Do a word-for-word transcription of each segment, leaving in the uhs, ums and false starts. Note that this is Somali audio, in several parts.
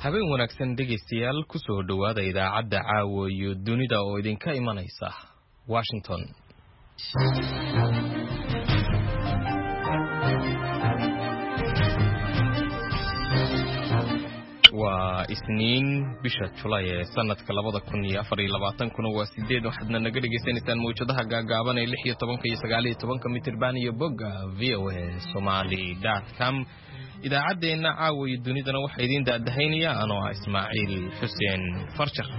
habeen wanaagsan dhegeystayaal ku soo dhawaada idaacadda caawa iyo dunida oo idinka imanaysa Washington. waa isniin bisha July ee sanadka labada kun iyo afar iyo labaatan kuna waa sideed waxaadna naga dhageysanaysaan mowjadaha gaagaaban ee lix iyo toban iyo sagaal iyo toban mitir baan iyo bogga v o a somali dot com. idaacadeena caawa iyo dunidana waxa idin daadahaynaya anoo ah Ismaaciil Xuseen Farjar.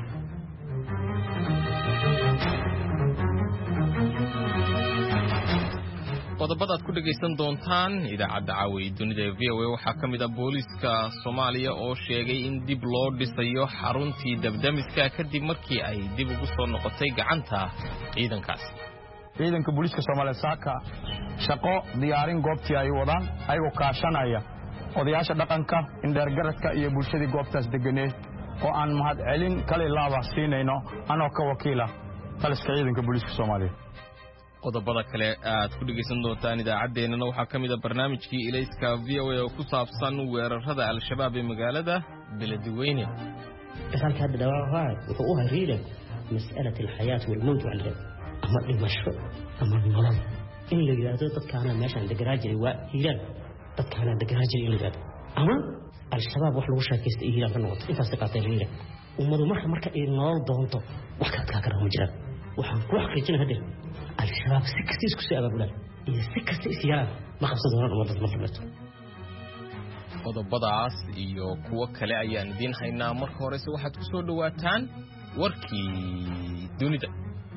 qodobada aad ku dhageysan doontaan idaacadda caawa iyo dunida ee v o a waxaa ka mid ah booliska Soomaaliya oo sheegay in dib loo dhisayo xaruntii dabdamiska kadib markii ay dib ugu soo noqotay gacanta ciidankaas. ciidanka booliska Soomaaliya saaka shaqo diyaarin goobtii ay wadaan ayagoo kaashanaya odayaasha dhaqanka indhaargaradka iyo bulshadii goobtaas deganeed oo aan mahad celin kale laaba siinayno anoo ka wakiila taliska ciidanka booliska Soomaaliya. qodobada kale aad ku dhageysan doontaan idaacadeena waxaa ka mid ah barnaamijkii ilayska v o a oo ku saabsan weerarada al-shabaab ee magaalada Beledweyne. dagaalka hadda dhawaa wuxuu u hariiray mas'alada alxayaat wal mawt wal rad ama dhimasho ama nolol in la yiraahdo dadkaana meeshan deganaa jiray waa hiiraan dadkaana deganaa jiray in la yiraahdo ama al-shabaab wax lagu sheekaysto hiiraan ka noqoto intaas ka qaatay hiiraan ummadu marka marka ay nolol doonto wax ka ka kara ma jiraan waxaan ku xaqiijinayaa hadda al-shabaab si kasta isku soo abaabulaan iyo si kasta isyaaraan ma qabsan doonaan ummadda markaas. qodobadaas iyo kuwa kale ayaan idin haynaa marka hore si waxaad ku soo dhawaataan warkii dunida.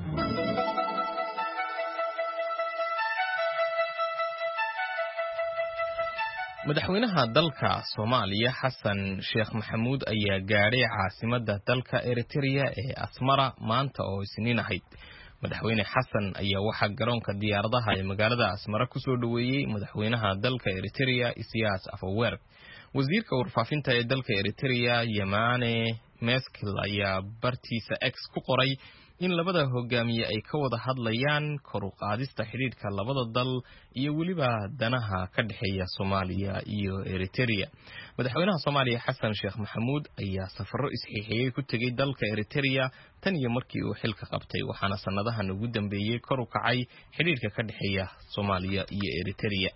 madaxweynaha dalka Soomaaliya Xasan Sheekh Maxamuud ayaa gaaray caasimadda dalka Eritrea ee Asmara maanta oo isniin ahayd. madaxweyne Xasan ayaa waxa garoonka diyaaradaha ee magaalada Asmara ku soo dhaweeyay madaxweynaha dalka Eritrea Isaias Afwerki. wasiirka warfaafinta ee dalka Eritrea Yemane Meskel ayaa bartiisa X ku qoray in labada hogaamiye ay ka wada hadlayaan kor u qaadista xiriirka labada dal iyo waliba danaha ka dhaxeeya Soomaaliya iyo Eritrea. madaxweynaha Soomaaliya Xasan Sheekh Maxamuud ayaa safarro isxiixiyay ku tagay dalka Eritrea tan iyo markii uu xilka qabtay waxaana sanadahan ugu dambeeyay kor u kacay xiriirka ka dhaxeeya Soomaaliya iyo Eritrea.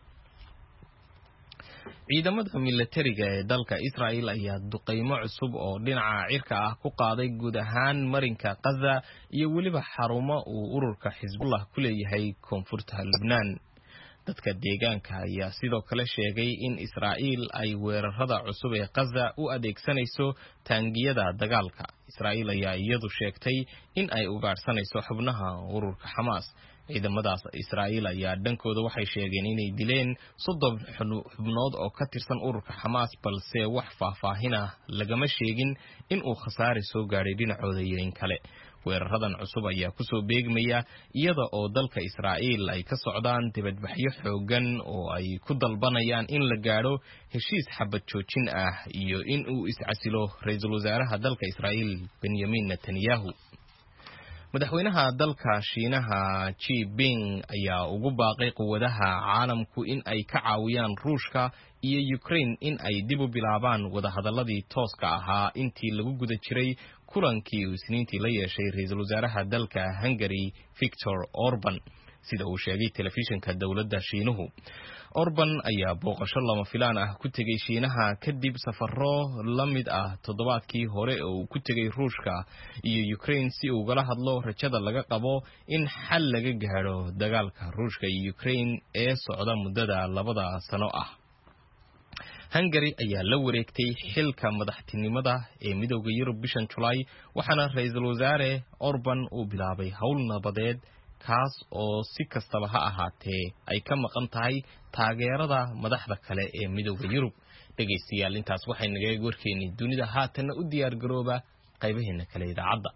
ciidamada militariga ee dalka Israel ayaa duqeymo cusub oo dhinaca cirka ah ku qaaday guud ahaan marinka Gaza iyo waliba xarumo uu ururka Xisbullah ku leeyahay koonfurta Lebanon. dadka deegaanka ayaa sidoo kale sheegay in Israel ay weerarada cusub ee Gaza u adeegsanayso taangiyada dagaalka. Israel ayaa iyadu sheegtay in ay ugaarsanayso xubnaha ururka Hamas. ciidamadaas Israel ayaa dhankooda waxay sheegeen inay dileen soddon xubnood oo ka tirsan ururka Hamas balse wax faahfaahin ah lagama sheegin in uu khasaare soo gaaray dhinacooda iyo in kale. weeraradan cusub ayaa ku soo beegmaya iyada oo dalka Israel ay ka socdaan dibadbaxyo xoogan oo ay ku dalbanayaan in la gaaro heshiis xabad joojin ah iyo in uu iscasilo ra'iisul wasaaraha dalka Israel Benjamin Netanyahu. madaxweynaha dalka Shiinaha Xi Jinping ayaa ugu baaqay quwadaha caalamku in ay ka caawiyaan Ruushka iyo Ukraine in ay dib u bilaabaan wada hadaladii tooska ahaa intii lagu guda jiray kulankii isniintii la yeeshay ra'iisul wasaaraha dalka Hungary Viktor Orban sida uu sheegay telefishinka dawladda Shiinuhu. Orban ayaa booqasho lama filaan ah ku tagay Shiinaha kadib safarro la mid ah toddobaadkii hore oo uu ku tagay Ruushka iyo Ukraine si uu uga hadlo rajada laga qabo in xal laga gaaro dagaalka Ruushka iyo Ukraine ee socda muddada labada sano ah. Hungary ayaa la wareegtay xilka madaxtinimada ee midowga Yurub bishan July waxaana ra'iisul wasaare Orban uu bilaabay hawl nabadeed kaas oo si kastaba ha ahaatee ay ka maqan tahay taageerada madaxda kale ee midowga Yurub. dhageystayaal intaas waxay naga warkeeni dunida haatan u diyaar garooba qaybaheena kale idaacadda.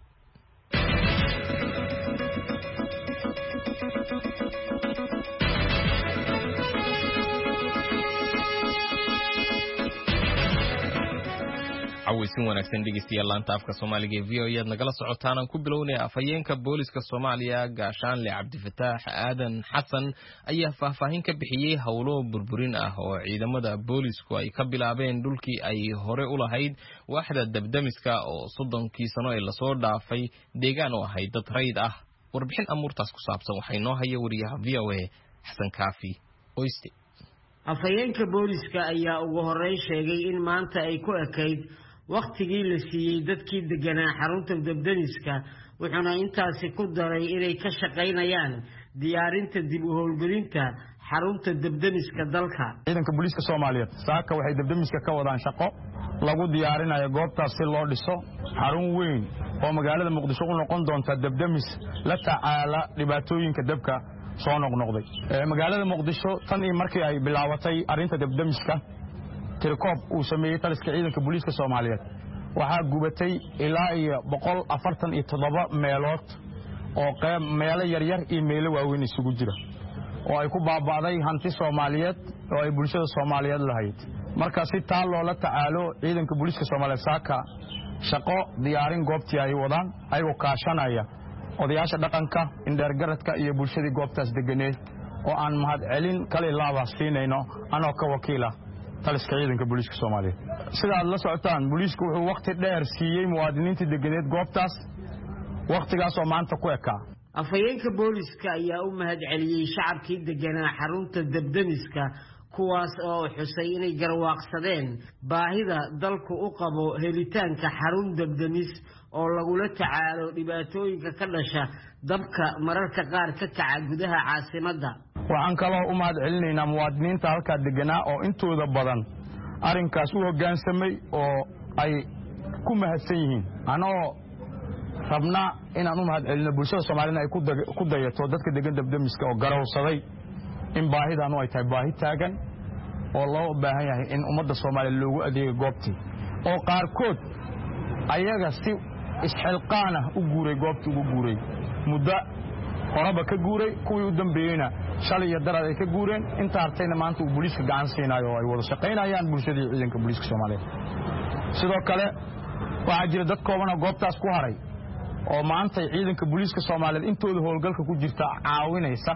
cawaysin wanaagsan dhegeystayaal laanta afka Soomaaliga ee V O A nagala socotaan aan ku bilownay afhayeenka booliska Soomaaliya Gaashaanle Cabdifataax Aadan Xasan ayaa faahfaahin ka bixiyay howlo burburin ah oo ciidamada boolisku ay ka bilaabeen dhulkii ay hore u lahayd waaxda dabdamiska oo soddonkii sano ee la soo dhaafay deegaan oo ahayd dad rayd ah warbixin amuurtaas ku saabsan waxay noo haya wariyaha V O A Xasan Kaafi Oyste afhayeenka booliska ayaa ugu horeyn sheegay in maanta ay ku ekayd waqtigii la siiyay dadkii deganaa xarunta dabdamiska wuxuuna intaasi ku daray inay ka shaqaynayaan diyaarinta dib u howlgelinta xarunta dabdamiska dalka. ciidanka booliska Soomaaliyeed saaka waxay dabdamiska ka wadaan shaqo lagu diyaarinayo goobtaas si loo dhiso xarun weyn oo magaalada Muqdisho u noqon doonta dabdamis la tacaala dhibaatooyinka dabka soo noqnoqday ee magaalada Muqdisho tan iyo markii ay bilaabatay arinta dabdamiska tirkoob uu sameeyay taliska ciidanka booliska Soomaaliyeed waxaa gubatay ilaa iyo boqol afartan iyo toddoba meelood oo qayb meelo yar yar iyo meelo waaweyn isugu jira oo ay ku baabaaday hanti Soomaaliyeed oo ay bulshada Soomaaliyeed lahayd marka si taal loola tacaalo ciidanka booliska Soomaaliyeed saaka shaqo diyaarin goobtii ay wadaan ayagoo kaashanaya odayaasha dhaqanka indheergaradka iyo bulshadii goobtaas deganeed oo aan mahad celin kale laaba siinayno anoo ka wakiila taliska ciidanka booliska Soomaaliyeed sida aad la socotaan booliska wuxuu waqti dheer siiyay muwaadiniinta deganeed goobtaas waqtigaas oo maanta ku ekaa afhayeenka booliska ayaa u mahad celiyay shacabkii deganaa xarunta dabdamiska kuwaas oo xusay inay garwaaqsadeen baahida dalku u qabo helitaanka xarun dabdamis oo lagula tacaalo dhibaatooyinka ka dhasha dabka mararka qaar ka kaca gudaha caasimadda. waxaan kaloo u mahad celinaynaa muwaadiniinta halka deganaa oo intooda badan arinkaas u hoggaansamay oo ay ku mahadsan yihiin anoo rabna inaan u mahad celino bulshada Soomaaliyeed ay ku dayato dadka degan dabdamiska oo garowsaday in baahidan ay tahay baahi taagan oo loo baahan yahay in ummadda Soomaaliyeed loogu adeego goobtii oo qaarkood ayaga si isxilqaan ah u guuray goobtii ugu guuray muddo horaba ka guuray kuwii u dambeeyayna shalay iyo darad ay ka guureen inta artayna maanta uu booliska gacan siinayo oo ay wada shaqaynayaan bulshadii ciidanka booliska Soomaaliyeed sidoo kale waxaa jira dad kooban oo goobtaas ku haray oo maanta ciidanka booliska Soomaaliyeed intooda howlgalka ku jirta caawinaysa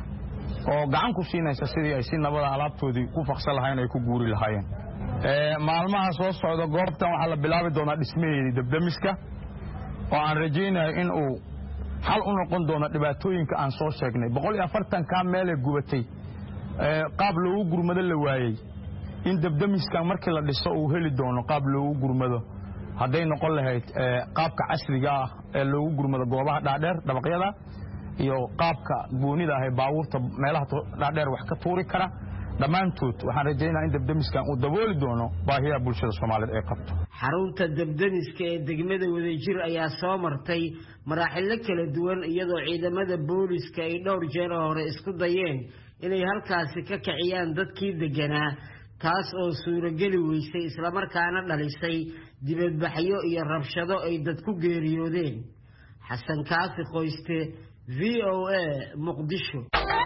oo gacan ku siinaysa sidii ay si nabad ah alaabtoodii ku faqsan lahayn ay ku guuri lahaayeen ee maalmaha soo socda goobtan waxa la bilaabi doonaa dhismaheedii dabdamiska oo aan rajaynayo in uu hal u noqon doono dhibaatooyinka aan soo sheegnay boqol iyo afartan ka meel ee gubatay ee qaab loogu gurmado la waayay in dabdamiska markii la dhiso uu heli doono qaab loogu gurmado haday noqon lahayd qaabka casriga ah ee loogu gurmado goobaha dhaadheer dabaqyada iyo qaabka goonida ah ee baabuurta meelaha dhaadheer wax ka tuuri kara dhamaantood waxaan rajaynayaa in dabdamiskan uu dabooli doono baahiyaha bulshada Soomaaliyeed ay qabto xarunta dabdamiska ee degmada Wadajir ayaa soo martay maraaxil kala duwan iyadoo ciidamada booliska ay dhowr jeer hore isku dayeen inay halkaasi ka kiciyaan dadkii deganaa taas oo suurageli weysay isla markaana dhalisay dibadbaxyo iyo rabshado ay dad ku geeriyoodeen. Xasan Kaafi Qoyste V O A Muqdisho.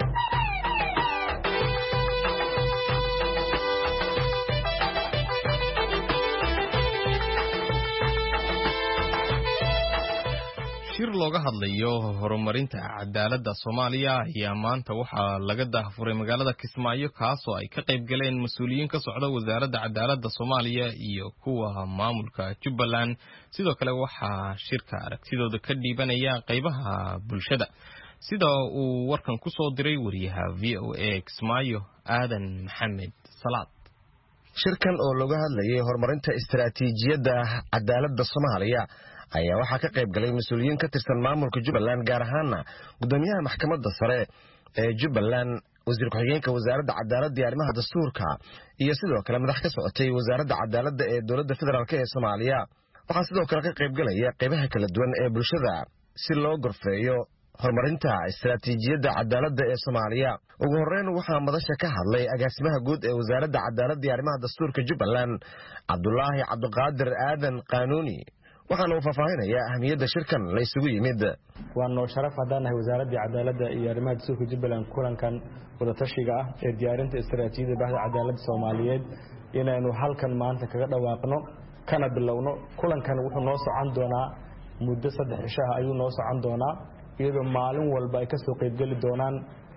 shir looga hadlayo horumarinta cadaaladda Soomaaliya ayaa maanta waxaa laga daahfuray magaalada Kismaayo kaas oo ay ka qayb galeen mas'uuliyiin ka socda wasaaradda cadaaladda Soomaaliya iyo kuwa maamulka Jubbaland sidoo kale waxaa shirka aragtidooda ka dhiibanaya qaybaha bulshada sida uu warkan ku soo diray wariyaha V O A Kismaayo Aadan Maxamed Salaad shirkan oo looga hadlayay horumarinta istiraatiijiyadda cadaaladda Soomaaliya ayaa waxaa ka qayb galay mas'uuliyiin ka tirsan maamulka Jubbaland gaar ahaan gudoomiyaha maxkamadda sare ee Jubbaland wasiir ku-xigeenka wasaaradda cadaaladda iyo arrimaha dastuurka iyo sidoo kale madax ka socotay wasaaradda cadaaladda ee dowladda federaalk ee Soomaaliya waxaa sidoo kale ka qayb galaya qaybaha kala duwan ee bulshada si loo gorfeeyo horumarinta istiraatiijiyadda cadaaladda ee Soomaaliya ugu horeyn waxaa madasha ka hadlay agaasimaha guud ee wasaaradda cadaaladda iyo arrimaha dastuurka Jubbaland Cabdullaahi Cabdiqaadir Aadan Qaanuuni waxaana uu faahfaahinayaa ahmiyadda shirkan la isugu yimid waa noo sharaf hadaan wasaaradda cadaaladda iyo arrimaha dastuurka Jubbaland kulankan wada tashiga ah ee diyaarinta istiraatiijiyadda bahda cadaaladda Soomaaliyeed inaynu halkan maanta kaga dhawaaqno kana bilowno kulankan wuxuu noo socon doonaa muddo saddex cisho ah ayuu noo socon doonaa iyadoo maalin walba ay ka soo qaybgeli doonaan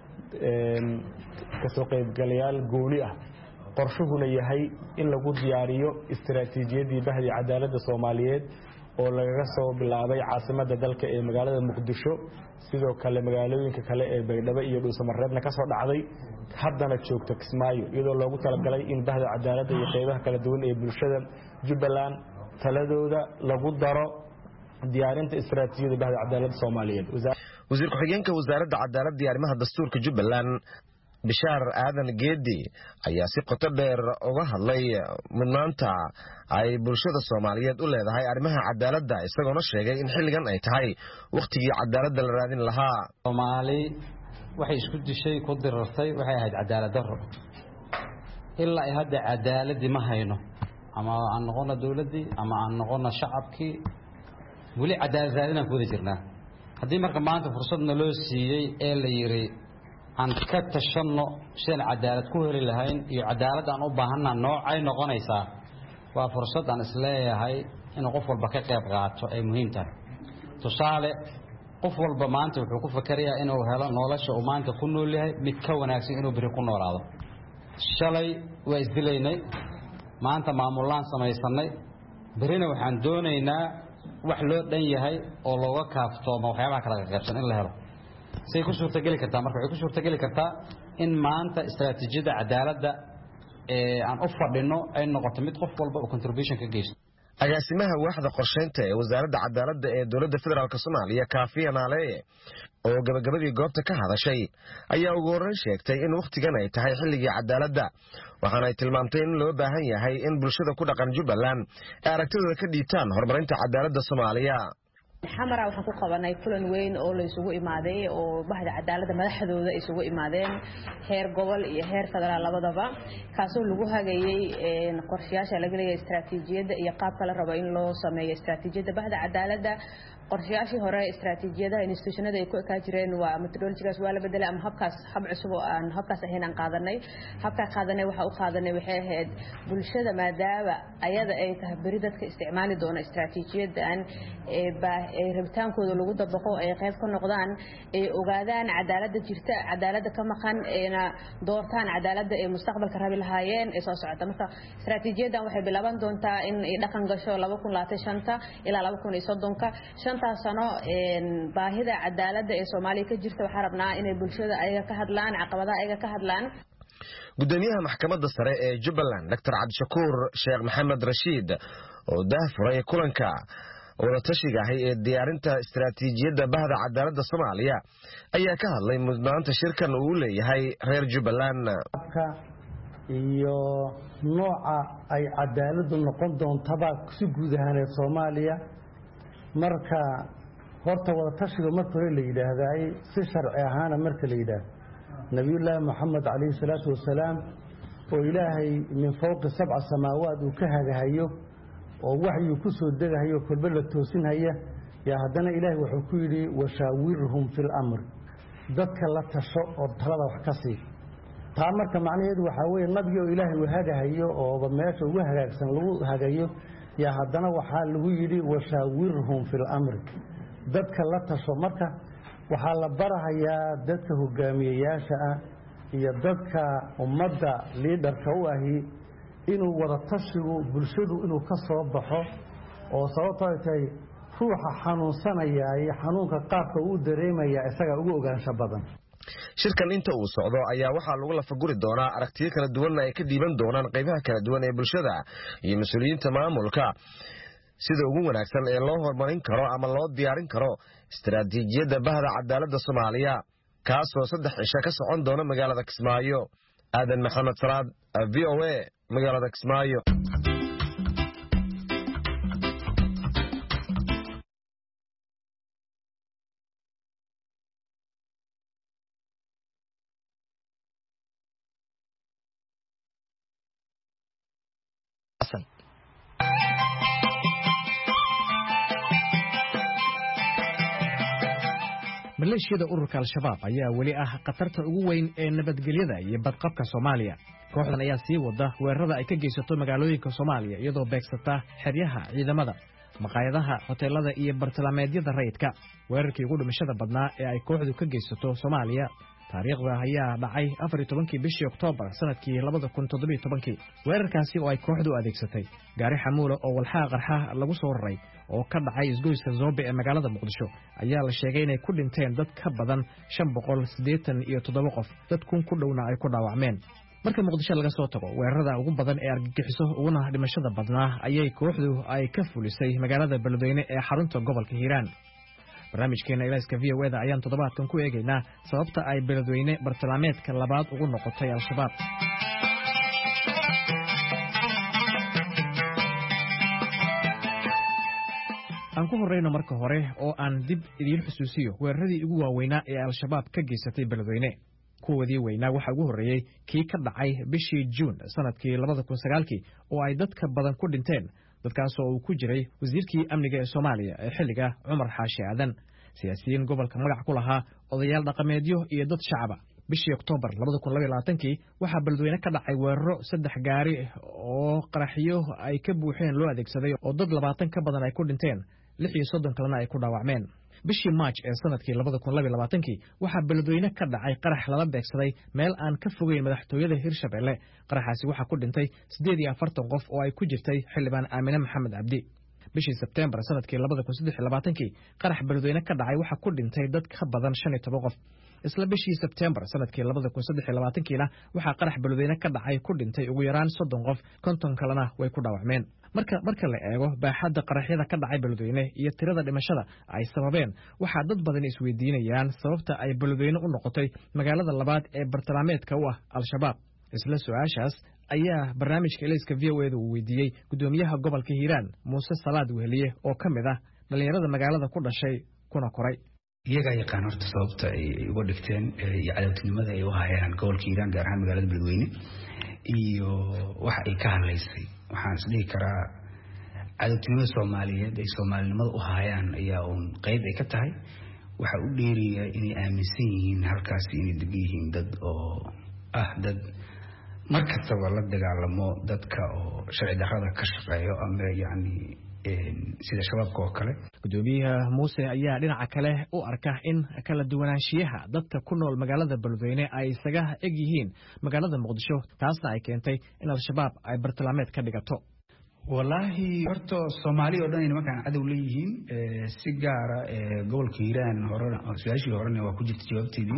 ka soo qaybgalayaal gooni ah qorshuhuna yahay in lagu diyaariyo istiraatiijiyadii bahdi cadaaladda Soomaaliyeed oo laga soo bilaabay caasimadda dalka ee magaalada Muqdisho sidoo kale magaalooyinka kale ee Baydhabo iyo Dhuusamareebna ka soo dhacday haddana joogto Kismaayo iyadoo loogu talagalay in bahda cadaaladda iyo qaybaha kala duwan ee bulshada Jubbaland taladooda lagu daro diyaarinta istiraatiijiyadda bahda cadaaladda Soomaaliyeed. wasiir ku-xigeenka wasaaradda cadaaladda iyo arrimaha dastuurka Jubbaland Bishaar Aadan Geedi ayaa si qoto dheer uga hadlay mudnaanta ay bulshada Soomaaliyeed u leedahay arrimaha cadaaladda isagoo sheegay in xilligan ay tahay waqtigii cadaaladda la raadin lahaa. Soomaali waxay isku dishay ku dirartay waxay ahayd cadaalad darro ilaa ay hadda cadaalad ma hayno ama aan noqono dawladii ama aan noqono shacabkii wali cadaalad raadinaan ku wada jirnaa haddii marka maanta fursadna loo siiyay ee la yiri aan ka tashano shan cadaalad ku heli lahayn iyo cadaalad aan u baahanaa noocay noqonaysaa waa fursad aan isleeyahay in qof walba ka qayb qaato ay muhiim tahay tusaale qof walba maanta wuxuu ku fakarayaa inuu helo nolosha uu maanta ku nool yahay mid ka wanaagsan inuu bari ku noolaado shalay waa isdilaynay maanta maamulaan samaysanay barina waxaan doonaynaa wax loo dhan yahay oo looga kaaftoomo waxyaabaha kala qaybsan in la helo say ku suurtagali kartaa marka waxay ku suurtagali kartaa in maanta istiraatiijiyadda cadaaladda ee aan u fadhino ay noqoto mid qof walba oo contribution ka geysto. agaasimaha waaxda qorsheynta ee wasaaradda cadaaladda ee dowladda federaalk Soomaaliya Kaafiya Naale oo gabagabadii goobta ka hadashay ayaa ugu horreyn sheegtay in waqtigan ay tahay xilligii cadaaladda waxaana ay tilmaamtay in loo baahan yahay in bulshada ku dhaqan Jubbaland ay aragtidooda ka dhiibtaan horumarinta cadaaladda Soomaaliya. xamara waxaan ku qabanay kulan weyn oo la isugu imaaday oo bahda cadaaladda madaxdooda isugu imaadeen heer gobol iyo heer federaal labadaba kaasoo lagu hagayay qorshayaasha laga leeyahay istiraatiijiyadda iyo qaabka la rabo in loo sameeyo istiraatiijiyadda bahda cadaaladda qorshayaashii hore istiraatiijiyadaha institutionada ay ku ekaa jireen waa methodologies waa la bedelay ama habkaas hab cusub oo aan habkaas ahayn aan qaadanay habka qaadanay waxa u qaadanay waxay ahayd bulshada maadaama ayada ay tahay bari dadka isticmaali doona istiraatiijiyadan ee ee rabitaankooda lagu dabaqo ay qayb ka noqdaan ee ogaadaan cadaaladda jirta cadaaladda ka maqan eena doortaan cadaaladda ee mustaqbalka rabi lahaayeen ee soo socota marka istiraatiijiyadan waxay bilaaban doontaa in ay dhaqan gasho laba kun labaatan iyo shan ilaa laba kun iyo soddon shanta sano een baahida cadaaladda ee Soomaaliya ka jirta waxa rabnaa inay bulshada ayaga ka hadlaan caqabadaha ayaga ka hadlaan. gudoomiyaha maxkamadda sare ee Jubbaland Doctor Cabdishakuur Sheekh Maxamed Rashiid oo daahfuray kulanka wada tashiga ah ee diyaarinta istiraatiijiyadda bahda cadaaladda Soomaaliya ayaa ka hadlay mudnaanta shirkan uu leeyahay reer Jubbaland iyo nooca ay cadaaladdu noqon doontaba si guud ahaan Soomaaliya marka horta wada tashiga marka hore la yiraahday si sharci ahaan marka la yiraahdo nabiyullaahi maxamed calayhi salaatu wasalaam oo ilaahay min fawqi sab'a samaawaat uu ka hagahayo oo waxyu ku soo degahayo kulba la toosinaya ya hadana ilaahay wuxuu ku yiri washaawirhum fil amr dadka la tasho oo talada wax ka sii taa marka macnaheedu waxa weeye nabiga ilaahay uu hagahayo oo meesha ugu hagaagsan lagu hagayo ya hadana waxa lagu yiri washaawirhum fil amr dadka la tasho marka waxa la barahayaa dadka hogaamiyayaasha ah iyo dadka ummadda leaderka u ahi inuu wada tashigu bulshadu inuu ka soo baxo oo sababtoo ay ruuxa xanuunsanaya iyo xanuunka qaabka uu dareemaya isaga ugu ogaansho badan. shirkan inta uu socdo ayaa waxaa lagu la faguri doonaa aragtiyo kala duwan ay ka dhiiban doonaan qaybaha kala duwan ee bulshada iyo mas'uuliyiinta maamulka sida ugu wanaagsan ee loo horumarin karo ama loo diyaarin karo istiraatiijiyadda bahda cadaaladda Soomaaliya kaasoo saddex cisho ka socon doona magaalada Kismaayo. Aadan Maxamed Salaad V O A magaalada Kismaayo. maleeshiyada ururka al-shabaab ayaa weli ah khatarta ugu weyn ee nabadgelyada iyo badqabka Soomaaliya. Kooxdan ayaa sii wada weerarada ay ka geysato magaalooyinka Soomaaliya iyadoo beegsata xeryaha ciidamada, maqaayadaha, hoteelada iyo bartilmaameedyada rayidka. Weerarkii ugu dhimashada badnaa ee ay kooxdu ka geysato Soomaaliya taariikhda ayaa dhacay afar iyo tobankii bishii Oktoobar sanadkii laba kun toddoba iyo toban. Weerarkaasi oo ay kooxdu adeegsatay gaari xamuul oo walxaha qarxa lagu soo raray oo ka dhacay isgoyska Zoobe ee magaalada Muqdisho ayaa la sheegay inay ku dhinteen dad ka badan shan boqol siddeetan iyo toddoba qof, dad kun ku dhowna ay ku dhaawacmeen. Marka Muqdisho laga soo tago weerarada ugu badan ee argagixiso uguna dhimashada badnaa ayay kooxdu ay ka fulisay magaalada Beledweyne ee xarunta gobolka Hiiraan. barnaamijkeena Ilayska V O A da ayaan toddobaadkan ku eegaynaa sababta ay Beledweyne bartilmaameedka labaad ugu noqotay al-shabaab. aan ku horeyno marka hore oo aan dib idiin xusuusiyo weeraradii ugu waaweynaa ee al-shabaab ka geysatay Beledweyne. kuwadii weynaa waxa ugu horeeyay kii ka dhacay bishii June sanadkii laba kun sagaal oo ay dadka badan ku dhinteen, dadkaas oo uu ku jiray wasiirkii amniga ee Soomaaliya ee xilliga Cumar Xaashi Aadan, siyaasiyiin gobolka magac ku lahaa, odayaal dhaqameedyo iyo dad shacab. bishii Oktoobar laba kun laba iyo labaatan waxaa Beledweyne ka dhacay weeraro saddex gaari oo qaraxyo ay ka buuxeen loo adeegsaday oo dad labaatan ka badan ay ku dhinteen, lix iyo soddon kalena ay ku dhaawacmeen. bishii March ee sanadkii laba kun laba iyo labaatan waxaa Beledweyne ka dhacay qarax lala beegsaday meel aan ka fogeyn madaxtooyada Hirshabelle. qaraxaasi waxaa ku dhintay siddeed iyo afartan qof oo ay ku jirtay xildhibaan Aamine Maxamed Cabdi. bishii Sebtembar sanadkii laba kun saddex iyo labaatan qarax Beledweyne ka dhacay waxaa ku dhintay dad ka badan shan iyo toban qof. isla bishii Sebtembar sanadkii laba kun saddex iyo labaatan waxaa qarax Beledweyne ka dhacay ku dhintay ugu yaraan soddon qof, konton kalena way ku dhaawacmeen. marka marka la eego baaxadda qaraxyada ka dhacay Beledweyne iyo tirada dhimashada ay sababeen, waxaa dad badan isweydiinayaan sababta ay Beledweyne u noqotay magaalada labaad ee bartilmaameedka u ah al-shabaab. isla su'aashaas ayaa barnaamijka Ilayska V O A da uu weydiiyey gudoomiyaha gobolka Hiiraan Muuse Salaad Weheliye oo ka mid ah dhalinyarada magaalada ku dhashay kuna koray. iyaga yaqaan horta sababta ay uga dhigteen iyo cadawtinimada ay u hayaan gobolka Hiiraan gaar ahaan magaalada Beledweyne iyo waxa ay ka hadlaysay. waxaan is dhihi karaa cadawtinimada Soomaaliyeed ay Soomaalinimada u hayaan ayaa uun qayb ay ka tahay. waxa u dheeriya inay aaminsan yihiin halkaas inay degan yihiin dad oo ah dad markastaba la dagaalamo dadka oo sharci darrada ka shaqeeyo ama yacni sida shabaabka oo kale. gudoomiyaha Muuse ayaa dhinaca kale u arka in kala duwanaanshiyaha dadka ku nool magaalada Beledweyne ay isaga eg yihiin magaalada Muqdisho, taasna ay keentay in al-shabaab ay bartilmaameed ka dhigato. wallaahi horta Soomaaliya oo dhan inay markaan cadow leeyihiin si gaara gobolka Hiiraan hore su'aashii horena waa ku jirta jawaabteedii.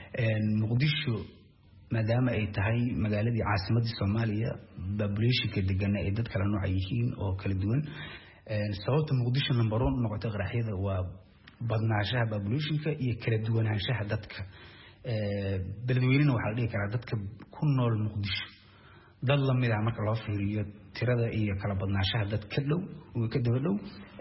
Muqdisho maadaama ay tahay magaaladii caasimadda Soomaaliya, population-ka degan ay dad kala nooc yihiin oo kala duwan. sababta Muqdisho number one noqotay qaraxyada waa badnaanshaha population-ka iyo kala duwanaanshaha dadka. Beledweyne waxaa la dhihi karaa dadka ku nool Muqdisho dad la mid ah marka loo fiiriyo tirada iyo kala badnaanshaha dad ka dhow oo ka daba dhow.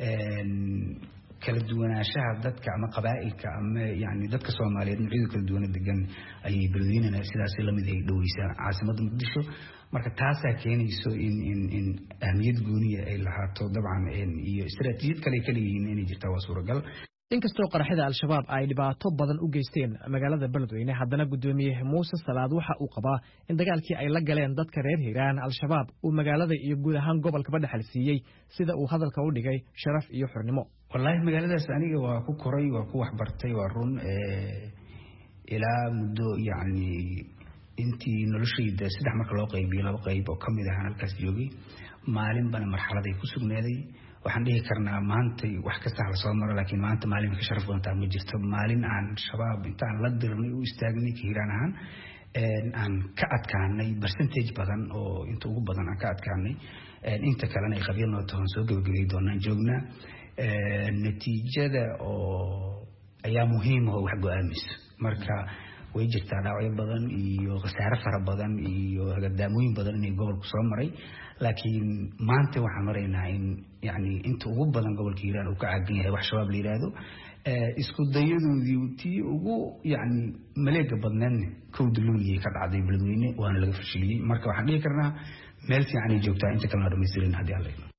kala duwanaanshaha dadka ama qabaa'ilka ama yani dadka Soomaaliyeed noocyada kala duwan degan ayay Beledweyne sidaas la mid ay dhoweysaa caasimadda Muqdisho. marka taasaa keenayso in in in ahmiyad gooniya ay lahaato dabcan iyo istaraatiijiyad kale kale yihiin inay jirtaa waa suuragal. inkastoo qaraxyada al-shabaab ay dhibaato badan u geysteen magaalada Beledweyne, haddana gudoomiye Muuse Salaad waxa uu qabaa in dagaalkii ay la galeen dadka reer Hiiraan al-shabaab uu magaalada iyo guud ahaan gobolka dhaxal siiyey sida uu hadalka u dhigay sharaf iyo xurnimo. wallaahi magaaladaas aniga waa ku koray, waa ku waxbartay, waa run ilaa muddo yacni intii noloshayda saddex marka loo qaybiyo laba qayb oo ka mid ah halkaas joogay. maalinbana marxalad ay ku sugnaaday. waxaan dhihi karnaa maanta wax ka sahla soo maro, laakiin maanta maalin ka sharaf badan ma jirto. maalin aan shabaab intaan la dirnay u istaagnay ka Hiiraan ahaan aan ka adkaanay percentage badan oo inta ugu badan aan ka adkaanay. inta kalena ay qabiil noo tahan soo gabagabay doonaan joognaa. natiijada oo ayaa muhiim ah wax go'aamaysa. marka way jirtaa dhaawacyo badan iyo khasaare fara badan iyo hagadaamooyin badan inay gobolku soo maray, laakiin maanta waxaan maraynaa in yani inta ugu badan gobolka Hiiraan uu ka caagan yahay wax shabaab la yiraahdo. isku dayadoodii tii ugu yani maleega badnaan kowda luuliyay ka dhacday Beledweyne waana laga fashiliyay. marka waxaan dhihi karnaa meel fiican ay joogtaa inta kalena dhameystirin haddii alla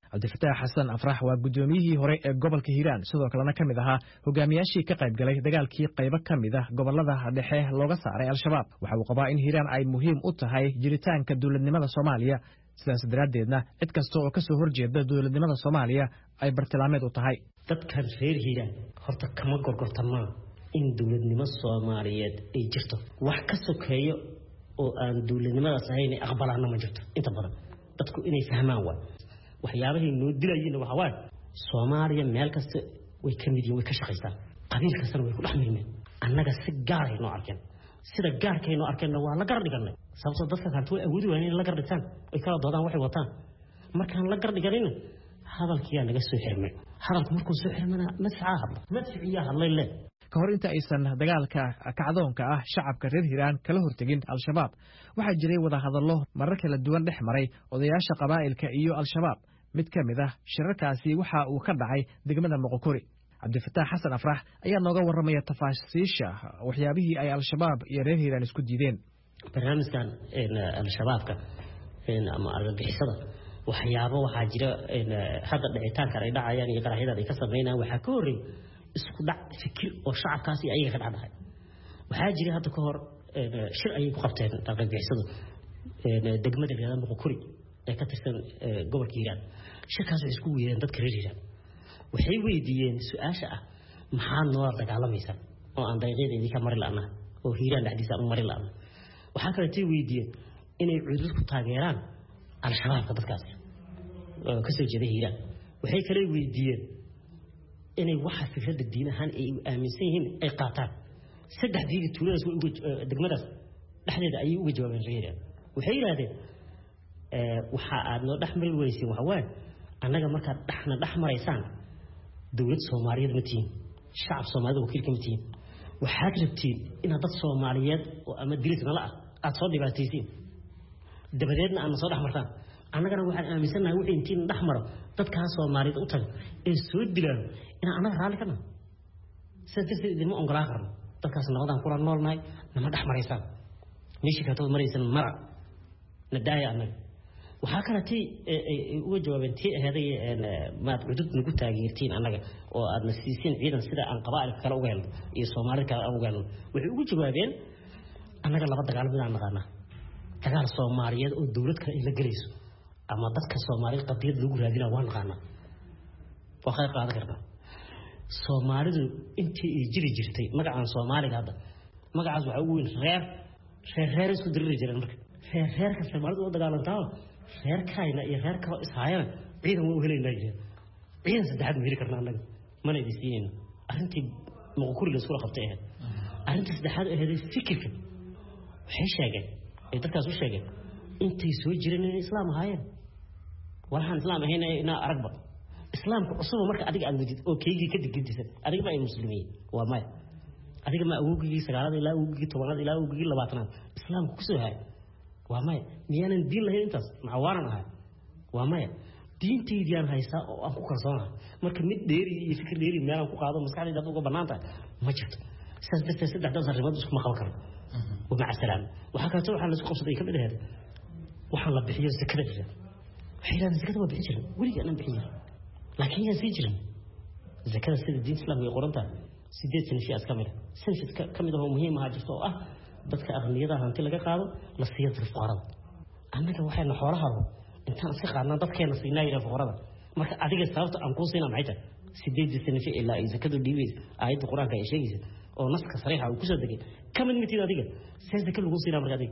cabdifataax xasan afrax waa gudoomiyihii hore ee gobolka hiiraan sidoo kalena ka mid ahaa hogaamiyaashii ka qayb galay dagaalkii qaybo ka mid ah gobolada dhexe looga saaray al-shabaab waxa uu qabaa in hiiraan ay muhiim u tahay jiritaanka dowladnimada soomaaliya sidaas daraaddeedna cid kasta oo ka soo horjeeda dowladnimada soomaaliya ay bartilmaameed u tahay dadkan reer hiiraan horta kama gorgortamaa in dowladnimo soomaaliyeed ay jirto wax ka sokeeyo oo aan dowladnimadaas ahayn ay aqbalaana ma jirto inta badan dadku inay fahmaan waa waxyaabahay noo dilayeen waxa waay Soomaaliya meel kasta way ka mid yihiin way ka shaqeystaan qabiil kasta way ku dhaxmilmeen annaga si gaar ah noo arkeen sida gaarkay noo arkeen waa la gar dhiganay sababtoo dadka kale way awoodi waayeen in la gar dhigtaan ay kala doodaan waxay wataan markaan la gar dhiganin hadalkiya naga soo xirmay hadalku markuu soo xirmana mas'aa hadla mas'iya hadlay le ka hor inta aysan dagaalka kacdoonka ah shacabka reer hiiraan kala hortagin al-shabaab waxaa jiray wada hadallo marar kala duwan dhex maray odayaasha qabaa'ilka iyo al-shabaab mid ka mid ah shirarkaasi waxa uu ka dhacay degmada Moqokori cabdifataax xasan afrax ayaa nooga warramaya tafaasiisha waxyaabihii ay al-shabaab iyo reer hiiraan isku diideen barnaamijkan al-shabaabka ama argagixisada waxyaabo waxaa jira hadda dhicitaanka ay dhacayaan iyo qaraxyada ay ka sameynayaan waxaa ka horreeyay isku dhac fikir oo shacabkaasi ayaga ka dhacday waxaa jira hadda ka hor shir ay ku qabteen argagixisadu degmada leedahay Moqokori ee ka tirsan gobolka Hiiraan shirkaas ay isku weeyeen dadka reer Hiiraan waxay weydiiyeen su'aasha ah maxaa noo dagaalamaysa oo aan daqiiqadii ka mari laana oo Hiiraan dhexdiisa aan mari laana waxa kale ay weydiiyeen inay cudud ku taageeraan al-shabaabka dadkaasi ka soo jeeda Hiiraan waxay kale weydiiyeen inay waxa fikradda diin ahaan ay aaminsan yihiin ay qaataan saddex diin tuuladaas degmadaas dhexdeeda ay uga jawaabeen reer waxay yiraahdeen ee waxa aad noo dhaxmari weyseen waxa weyn annaga marka dhaxna dhaxmaraysaan dawlad Soomaaliyeed ma tiin shacab Soomaaliyeed wakiil ka mitiin waxaad rabtiin in dad Soomaaliyeed oo ama dilisna la aad soo dhibaataysiin dabadeedna aan soo dhaxmartaan annagana waxaan aaminsanahay wixii intiin dhaxmaro dadka Soomaaliyeed u tag ee soo dilaan in anaga raali kana saddex idin ma ongolaa karno dadkaas nabadan kula noolnahay nama dhaxmaraysaan meeshii ka tood maraysan mara nadaaya annaga waxa kale tii uga jawaabeen tii ahaday maad cudud nagu taageertiin annaga oo aad nasiisiin ciidan sida aan qabaa'ilka kale uga helno iyo Soomaalida kale uga helno waxay uga jawaabeen annaga laba dagaal mid aan naqaana dagaal Soomaaliyeed oo dawlad kale la galayso ama dadka Soomaaliyeed qadiyad lagu raadinaa waan naqaana waxa qaada kartaa Soomaalidu intii ay jiri jirtay magacaan Soomaaliga hadda magacaas waxa ugu weyn reer reer reer isku diriri jireen marka reer reerka Soomaalidu oo dagaalantaa reer kayna iyo reer kale ishaayeen ciidan uu heleynaa jireen ciidan saddexaad ma heli karnaa annaga mana idisiin arrintii Moqokori la isku qabtay ahayd arrintii saddexaad ahayd fikirka waxay sheegeen ay dadkaas u sheegeen intay soo jireen in islaam ahaayeen waxaan islaam ahayn ina aragba islaamku cusub marka adiga aad wajid oo keeygi ka digidisa adiga ma ay muslimiin waa ma adiga ma awogii sagaalada ilaa awogii tobanaad ilaa awogii labaatanaad islaamku ku soo hay waa ma miyaanan diin lahayn intaas macawaaran ahay waa ma diinteediyaan haysaa oo aan ku kalsoonahay marka mid dheeri iyo fikir dheeri meel aan ku qaado maskaxdayda uga banaanta ma jirto saas darteed saddexdaas arrimood isku ma qaban karo ومع السلامة وحكى تو حنا نسقط صديق كم هذا وحنا بحير الزكاة حيل الزكاة ما بحجر ولي أنا بحجر لكن هي سجر الزكاة سيد الدين الإسلامي يقولنتها سيدات سنشي أسكامل سنشي كم ده مهم هاجس أو أه بس كأغنية ده هنتي لقى قالوا نصيحة الفقراء أنا كواحد حنا حوارها أنت أسكت عنا بس كان نصيحة إلى الفقراء ما أديك السبب أنكون سينا معيته سيدات سنشي إلا إذا كده ديويز آية القرآن كأي شيء أو نسخة صريحة وكسر دقيق كم من متين دقيقة سيد كل قصيرة مرقدي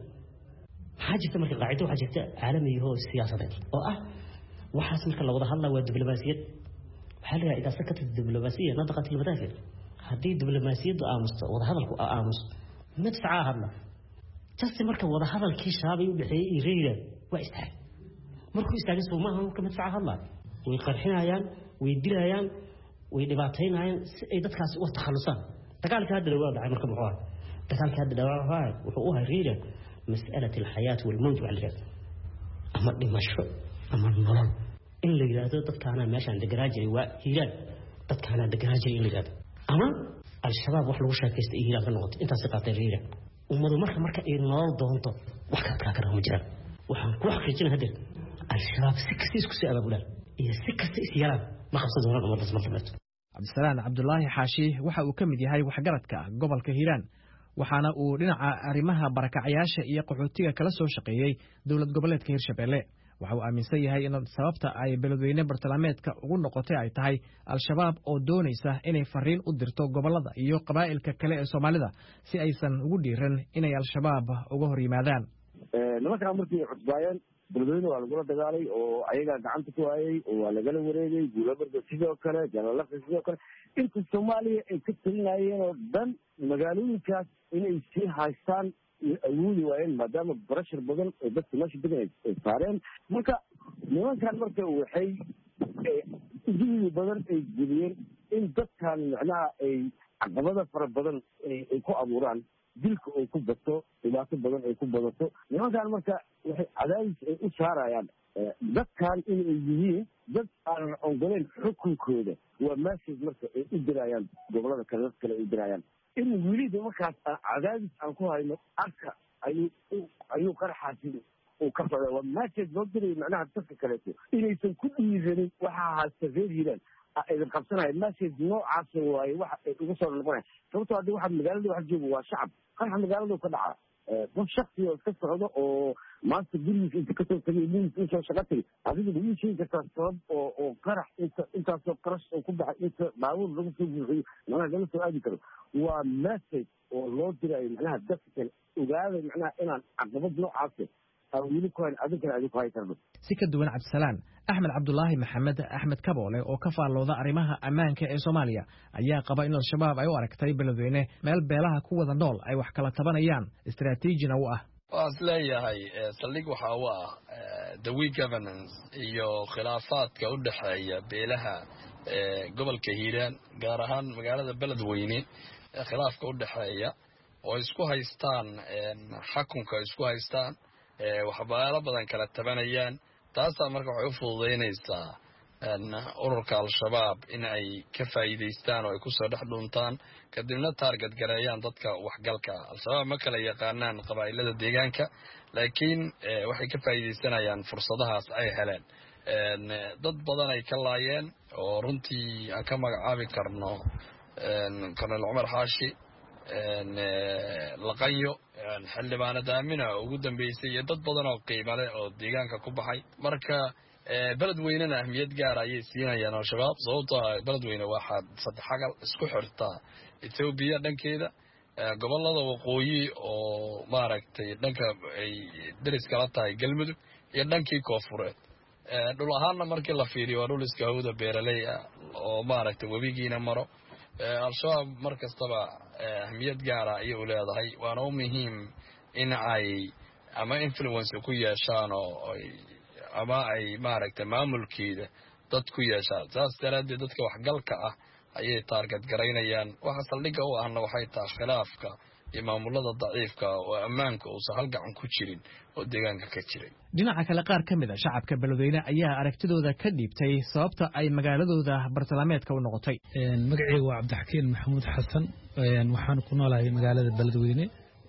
حاجة تمرك قاعدة وحاجة عالمي هو السياسة دي أو أه وحاسم كلا وضح الله والدبلوماسية حالها إذا سكت الدبلوماسية نطقت المدافع هذه الدبلوماسية آمس وضح هذا آمس مدفعها هذا جالس مركب وضح هذا الكيشابي وبحي يغيره ويستحي مركب يستعجل وما هو كمدفعها الله ويقرحين عيان ويدير عيان ويدبعتين عيان إذا تخلص وتخلصان تقالك هذا الوضع مركب محوار تقالك هذا الوضع وحقوها غيره مسألة الحياة والموت والجد أما المشروع أما المرض إن اللي جاته تتكانا ماشي عند جراجري وهيران تتكانا عند جراجري اللي جاته أما الشباب وحلو شاكست إيران في النقط أنت سقطت غيره ومضوا مركب مركب إيران ضهنته وحكا كاكرهم جرا وحن كوح كريجين هذا الشباب سكسيس كسي أبا بولان iyo si kasta is yeelaan ma qabsan doonaan ummaddaas marka dhaato cabdisalaan cabdulaahi xaashi waxa uu ka mid yahay waxgaradka gobolka hiiraan waxaana uu dhinaca arrimaha barakacayaasha iyo qaxootiga kala soo shaqeeyey dowlad goboleedka hirshabeelle waxa uu aaminsan yahay in sababta ay beledweyne bartilmaameedka ugu noqotay ay tahay al-shabaab oo doonaysa inay fariin u dirto gobolada iyo qabaa'ilka kale ee soomaalida si aysan ugu dhiiran inay al-shabaab uga hor yimaadaan nimankan markii cusbaayeen beledweyne waa lagula dagaalay oo ayagaa gacanta ku hayay oo waa lagala wareegay guulabarda sidoo kale jalalafta sidoo kale inta soomaaliya ay ka talinayeen oo dhan magaalooyinkaas inay sii haystaan awoodi waayeen maadaama barashar badan oo dadka meesha degan ay saareen marka nimankan marka waxay ujuhdi badan ay geliyeen in dadkan macnaha ay caqabada fara badan ay ku abuuraan dilka oo ku bato dhibaato badan ay ku badato nimankan marka waxay cadaadis ay u saarayaan dadkan inay yihiin dad aanan ongoleyn xukunkooda waa message marka ay u dirayaan gobolada kale dad kale ay u dirayaan in welida markaas cadaadis aan ku hayno arka ayuu ayuu qaraxaasi uu ka socda waa message loo diray macnaha dadka kaleeto inaysan ku dhiiranin waxaa haysta reer hiiraan idin qabsanaya message noocaas waaye waxa ay ugu soo noqonaya sababtoo haddii waxa magaalada wax jooga waa shacab qaraxa magaaladu ka dhaca qof shaksi oo iska socdo oo maanta gurigiisa inta kasoo tagay gurigiisa usoo shaqa tagay adiga lagu sheegi kartaa sabab oo oo qarax inta intaasoo qarash oo ku baxay inta baabuur lagu soo buuxiyo macnaha lama soo aadi karo waa message oo loo dirayo macnaha dadka kale ogaada macnaha inaan caqabad noocaas weli ku hayn adinkana adi ku hay karno si ka duwan cabdisalaan axmed cabdulaahi maxamed axmed kaboole oo ka faallooda arrimaha ammaanka ee soomaaliya ayaa qaba in al-shabaab ay u aragtay beledweyne meel beelaha ku wada nool ay wax kala tabanayaan istaraatiijina u ah waa is leeyahay saldhig waxa u ah the weak governance iyo khilaafaadka u dhexeeya beelaha gobolka hiiraan gaar ahaan magaalada beledweyne khilaafka u dhexeeya oo isku haystaan xakunka isku haystaan waxbaalo badan kala tabanayaan taasaa marka waxay u fududaynaysaa ururka al-shabaab in ay ka faa'iidaystaan oo ay kusoo dhex dhuntaan kadibna taarget gareeyaan dadka waxgalka al-shabaab ma kala yaqaanaan qabaa'ilada deegaanka laakiin waxay ka faa'iidaysanayaan fursadahaas ay heleen dad badan ay ka laayeen oo runtii aan ka magacaabi karno colonel cumar xaashi laqanyo xildhibaanad aamina ugu dambeysay iyo dad badan oo qiimo leh oo deegaanka ku baxay marka beledweynena ahmiyad gaar ayay siinayaan al-shabaab sababtoo ah beledweyne waxaa saddexagal isku xirtaa etoobiya dhankeeda gobolada waqooyi oo maaragtay dhanka ay deris kala tahay galmudug iyo dhankii koonfureed dhul ahaanna markii la fiiriyo waa dhul iska hawda beeraley ah oo maaragtay webigiina maro al-shabaab mar kastaba ahmiyad gaara ayay u leedahay waana u muhiim in ay ama influence ku yeeshaan oo ama ay maaragtay maamulkeeda dad ku yeeshaan saas daraaddeed dadka waxgalka ah ayay taarget garaynayaan waxa saldhigga u ahna waxay tahay khilaafka iyo maamulada daciifka oo ammaanka uusan halgacan ku jirin oo deegaanka ka jiray dhinaca kale qaar ka mid a shacabka beledweyne ayaa aragtidooda ka dhiibtay sababta ay magaaladooda bartilmaameedka u noqotay magacayga waa cabdixakiin maxamuud xasan waxaan ku noolahay magaalada beledweyne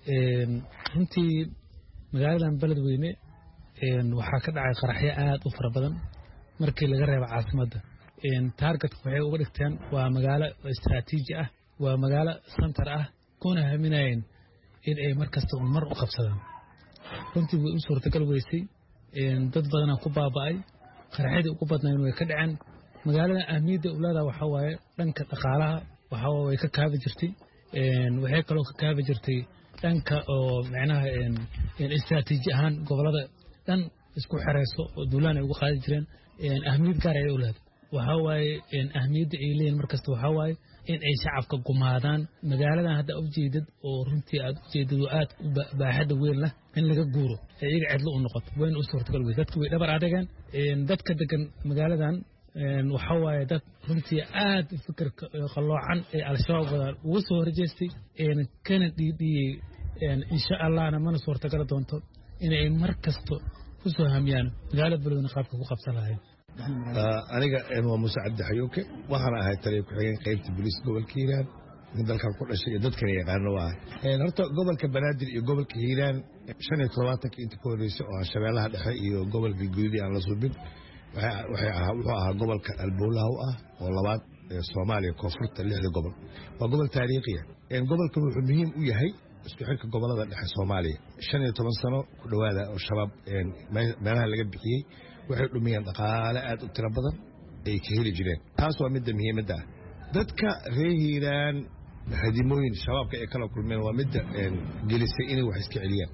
runtii magaaladan beledweyne waxaa ka dhacay qaraxyo aad u fara badan markii laga reebo caasimadda taargetka waxay uga dhigteen waa magaalo istaraatiiji ah waa magaalo santar ah kuna haminayeen in ay mar kasta un mar u qabsadaan runtii way u suurtagal weysay dad badanaa ku baaba'ay qaraxyadii ugu badnayn way ka dhaceen magaalada ahmiyadda ulaada waxaa waaye dhanka dhaqaalaha waxaa way ka kaabi jirtay waxay kaloo ka kaabi jirtay dhanka oo macnaha istaraatiiji ahaan gobolada dhan isku xereyso oo duulaan ay uga qaadi jireen ahmiyad gaar ay u leedahay waxaa waaye ahmiyadda ay leeyihin mar kasta waxaa waaye in ay shacabka gumaadaan magaaladan hadda ujeedad oo runtii aad ujeedad oo aad baaxadda weyn leh in laga guuro ee iyaga cidlo u noqoto wayna u suurtagal wey dadka way dhabar adageen dadka degan magaaladan waxaa waaye dad runtii aad fikirka qalloocan ee al-shabaab wadaan uga soo horjeestay kana dhiidhiyey insha allahna mana suurtagali doonto inay mar kasto ku soo hamiyaan magaalada beledweyne qaabka ku qabsan lahayn aniga waa muuse cabdi xayuuke waxaana ahay taliya ku-xigeen qaybta booliiska gobolka hiiraan dalkan ku dhashay iyo dadkana yaqaano waa horta gobolka banaadir iyo gobolka hiiraan shan iyo toddobaatanka inta ka horreysay oo shabeellaha dhexe iyo gobolka guudi aan la subin waxay ahaa wuxuu ahaa gobolka albuulaha u ah oo labaad ee Soomaaliya koonfurta lixda gobol waa gobol taariikhi ah in gobolkan wuxuu muhiim u yahay isku xirka gobolada dhexe Soomaaliya shan iyo toban sano ku dhawaada oo shabaab meelaha laga bixiyay waxay dhumiyeen dhaqaale aad u tiro badan ay ka heli jireen taas waa mid muhiimada ah dadka reer Hiiraan hadimooyin shabaabka ay kala kulmeen waa mid gelisay inay wax iska celiyaan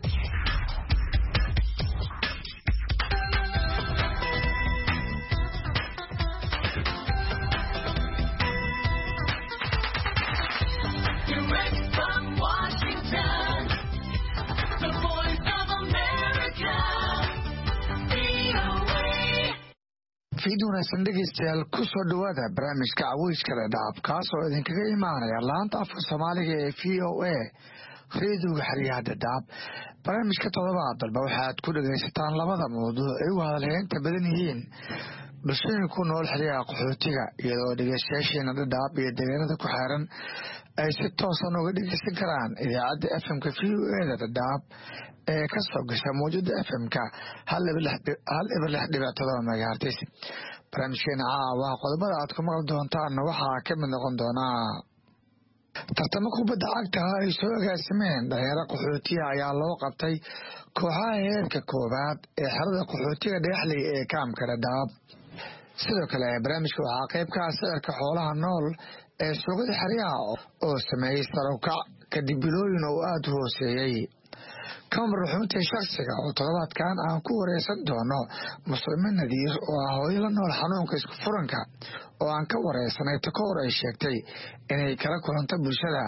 fiidunaysan dhegeystayaal ku soo dhawaada barnaamijka caweyska dhadhaab kaasoo idinkaga imaanaya laanta afka soomaaliga ee v o a reediyoga xeryaha dhadhaab barnaamijka todobaad dalba waxaad ku dhegaysataan labada mawduuc ay u hadalheynta badan yihiin bulshooyin ku nool xeryaha qaxootiga iyadoo dhegeystayaasheena dhadhaab iyo deegaanada ku xeeran ay si toosan uga dhegeysan karaan idaacadda f m-ka v o a da dhadhaab ee ka soo gasha mawjada f m-ka hal ibar lix dhibic todoba megahertis barnaamijkeena caawa qodobada aad ku maqli doontaanna waxaa ka mid noqon doonaa tartamo kubadda cagta ay soo agaasimeen dhalinyaro qaxootiga ayaa loo qabtay kooxaha heerka koowaad ee xerada qaxootiga dhagaxley ee kaamka dhadhaab sidoo kale barnaamijka waxaa qayb ka ah sicirka xoolaha nool ee suuqada xeryaha oo sameeyey sarokac kadib bilooyin oo aada u hooseeyey kamar ruxuuntii shaksiga oo toddobaadkan aan ku wareysan doono muslime nadiir oo ah hooyo la nool xanuunka isku furanka oo aan ka wareysanay ta ka hor ay sheegtay inay kala kulanto bulshada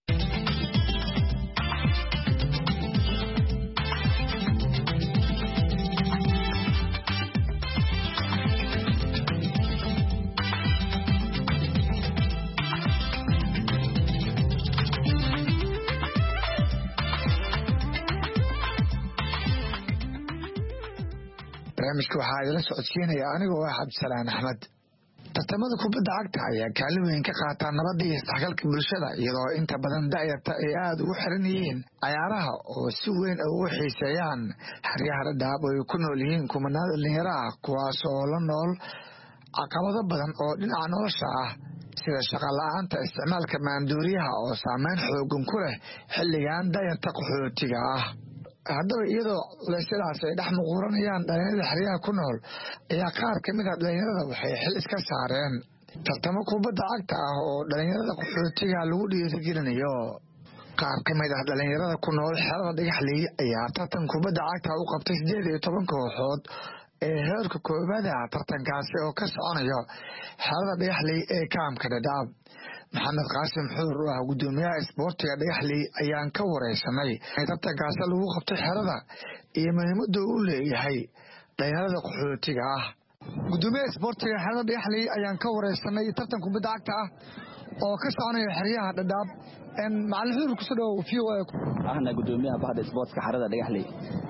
barnaamijka waxaa idila socodsiinaya anigoo ah cabdisalaan axmed tartamada kubadda cagta ayaa kaalin weyn ka qaataa nabadda iyo isdhexgalka bulshada iyadoo inta badan da'yarta ay aada ugu xiran yihiin cayaaraha oo si weyn ugu xiiseeyaan xeryaha dhadhaab oo ay ku nool yihiin kumanaan dhalinyaro ah kuwaas oo la nool caqabado badan oo dhinaca nolosha ah sida shaqala-aanta isticmaalka maanduuriyaha oo saameyn xoogan ku leh xilligan da'yarta qaxootiga ah haddaba iyadoo culeysyadaas ay dhex muquuranayaan dhalinyarada xeryaha ku nool ayaa qaar ka mid ah dhalinyarada waxay xil iska saareen tartamo kubadda cagta ah oo dhalinyarada qaxootiga lagu dhiirigelinayo qaar ka mid ah dhalinyarada ku nool xerada dhagaxley ayaa tartan kubadda cagta u qabtay sideed iyo toban kooxood ee heerka koobaada tartankaasi oo ka soconayo xerada dhagaxley ee kaamka dhadhaab maxamed qaasim xuur oo ah gudoomiyaha isboortiga dhagaxley ayaan ka wareysanay tartankaasi lagu qabtay xerada iyo muhiimada uu leeyahay dhalinyarada qaxootiga ah gudoomiyaha isboortiga xerada dhagaxley ayaan ka wareysanay tartan kubadda cagta ah oo ka soconaya xeryaha dhadhaab macalin xuur kusoo dhawow v o a ahna gudoomiyaha bahda isboortka xerada dhagaxley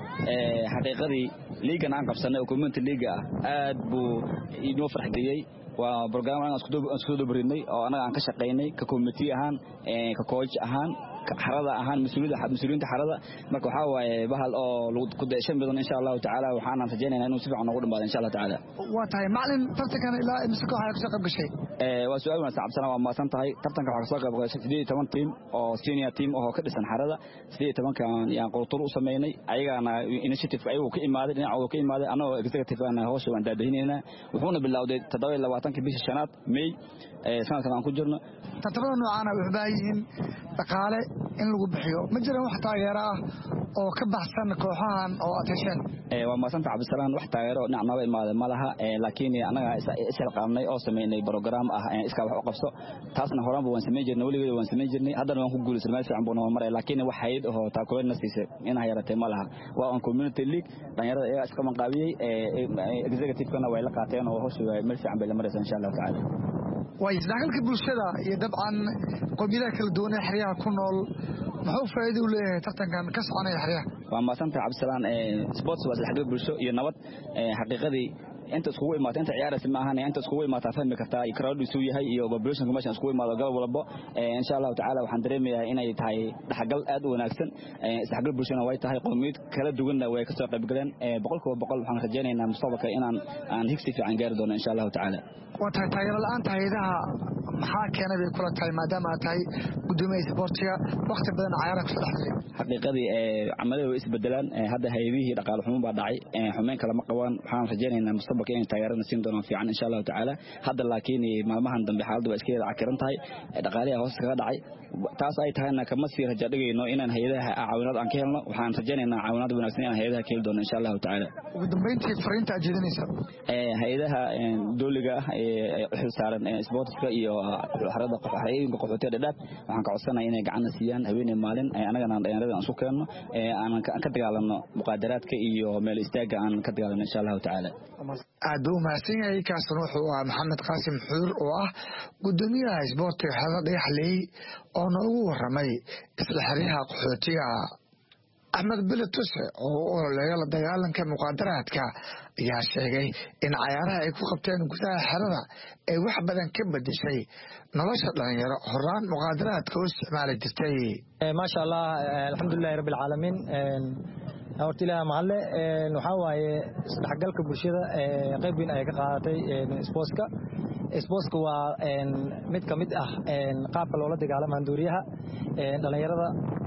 xaqiiqadii liigan aan qabsanay oo community liiga ah aad buu inoo farxgeliyey waa program aan isku dubrinay oo anaga aan ka shaqeynay ka committee ahaan ka coach ahaan xarada ahaan mas'uuliyadda mas'uuliyiinta xarada marka waxa waaye bahal oo ku deeshan badan insha Allah taala waxaan rajaynaynaa inuu si fiican ugu dhamaado insha Allah taala waa tahay macalin tartankan ilaa imisa koox ayaa ka soo qayb gashay ee waa su'aal wanaagsan cabsana waa maasan tahay tartanka waxa ka soo qayb gashay sideed iyo toban team oo senior team oo ka dhisan xarada sideed iyo toban kan yaan qortur u sameeynay ayagana initiative ayagu ka imaaday dhinacooda ka imaaday anagoo executive ana hoos waan daadahinayna wuxuuna bilowday toddoba iyo labaatan bishii shanaad May ee sanadkan aan ku jirno tartamada noocan ah waxay baahiin dhaqaale in lagu bixiyo ma jiraan wax taageero ah oo ka baxsan kooxahan oo attention ee waa maasanta cabdisalaan wax taageero dhinac nooga imaaday malaha ee laakiin anaga isla qaamnay oo sameeynay program ah ee iska wax u qabso taasna horaan waan sameey jirnay waligeed waan sameey jirnay haddana waan ku guulaysanay meel fiican buu noo maray laakiin wax hay'ad oo taakuleena siisay in ay yaratay malaha waa on community league dhalinyarada iyaga iska manqaabiyay ee executive-kana way la qaateen oo hoos meel fiican bay la maraysaa insha Allah taala way isdhexgalka bulshada iyo dabcan qowmiyadaha kala duwan ee xeryaha ku nool muxuu faa'iido u leeyahay tartankan ka soconaya xeryaha waa maasanta cabdisalaan ee sports waa isdhexgal bulsho iyo nabad ee xaqiiqadii inta isku imaatay inta ciyaaraysa ma ahan inta isku imaataa fahmi kartaa crowd isu yahay iyo population kuma isku imaado galab walba insha Allah taala waxaan dareemayaa inay tahay dhaxgal aad u wanaagsan isdhaxgal bulshada way tahay qowmiyad kala duwanna way ka soo qayb galeen boqolkiiba boqol waxaan rajaynaynaa mustaqbalka inaan aan higsi fiican gaari doono insha Allah taala wata taageero la'aanta hay'adaha maxaa keenay bay kula tahay maadaama ay tahay gudoomiyaha sportiga waqti badan ciyaaraha ku dhaxlay xaqiiqadii ee camalada way isbedelaan hadda hay'adihii dhaqaale xumo baa dhacay xumeyn kala ma qabaan waxaan rajaynaynaa mustaqbalka inay taageerana siin doonaan fiican insha Allah taala hadda laakiin maalmahan dambe xaaladdu waa iska yara cakiran tahay dhaqaalaha hoos kaga dhacay taas ay tahayna kama sii rajo dhigayno inaan hay'adaha caawinaad aan ka helno waxaan rajaynaynaa caawinaad wanaagsan inaan hay'adaha ka heli doono insha Allah taala ugu dambeyntii fariinta ajeedinaysa ee hay'adaha dawliga ah ee xil saaran sportska iyo xarada qofayinka qoxootay dhadhaab waxaan ka codsanayaa inay gacan siiyaan haweeney maalin anagana dhalinyarada aan soo keenno ee aan ka dagaalano muqaadaraadka iyo meel istaaga aan ka dagaalano insha Allah taala aad u mahadsan yahay kaasna wuxuu ahaa Maxamed Qaasim Xuur oo ah gudoomiyaha sportiga xalada dhagaxley oo noogu waramay isla xiriyaha qoxootiga Ahmed Bilatuse oo ololeeya la dagaalanka muqaadaraadka ayaa sheegay in ciyaaraha ay ku qabteen gudaha xerada ay wax badan ka bedeshay nolosha dhalinyaro horaan muqaadaraadka u isticmaali jirtay maasha Allah alxamdulillahi rabbil caalamiin horta ilaaha mahadle waxa waaye isdhaxgalka bulshada qayb weyn ay ka qaadatay sportska sportska waa mid ka mid ah qaabka loola dagaalamo handuuriyaha dhalinyarada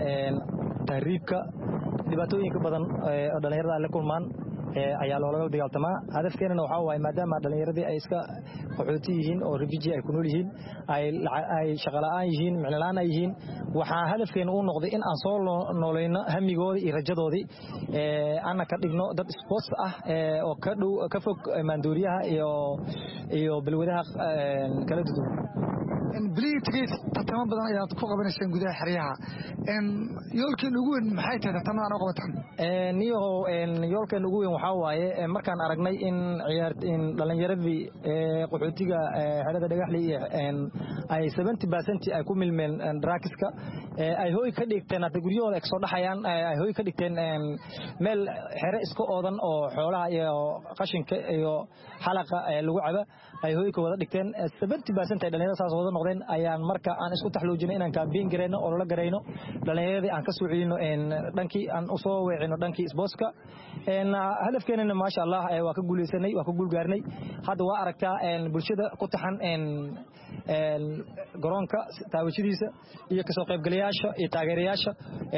tahriibka dhibaatooyinka badan oo dhalinyarada la kulmaan ayaa loola dagaaltamaa hadafkeena waxa waaye maadaama dhalinyaradii ay iska qaxooti yihiin oo refugee ay ku nool yihiin ay ay shaqo la'aan yihiin macna la'aan ay yihiin waxa hadafkeena uu noqday in aan soo nooleeyno hamigoodii iyo rajadoodii ee aan ka dhigno dad sports ah oo ka dhow ka fog maanduuriyaha iyo iyo balwadaha kala duwan in biliidkiis tatama badan ayaad ku qabanaysan gudaha xariyaha in yoolkeen ugu weyn maxay tahay tatamadan oo qabatan ee niyo in yoolkeen ugu weyn waxa waaye markaan aragnay in ciyaarta in dhalinyaradii ee qaxootiga xerada dhagaxley in ay seventy percent ay ku milmeen drugska ee ay hooy ka dhigteen hada guryahooda ay soo dhaxayaan ay hooy ka dhigteen meel xere iska oodan oo xoolaha iyo qashinka iyo xalaqa lagu caba ay hooy ka wada dhigteen seventy percent ay dhalinyarada saas wada noqdeen ayaan marka aan isku taxluujino inaan ka biin gareyno oo la gareyno dhalinyarada aan ka soo celino in dhankii aan u soo weecino dhankii sportska in hadafkeena ma sha Allah waa ka guuleysanay waa ka guul gaarnay hadda waa aragtaa in bulshada ku taxan in een garoonka taawashadiisa iyo ka soo qayb galayaasha iyo taageerayaasha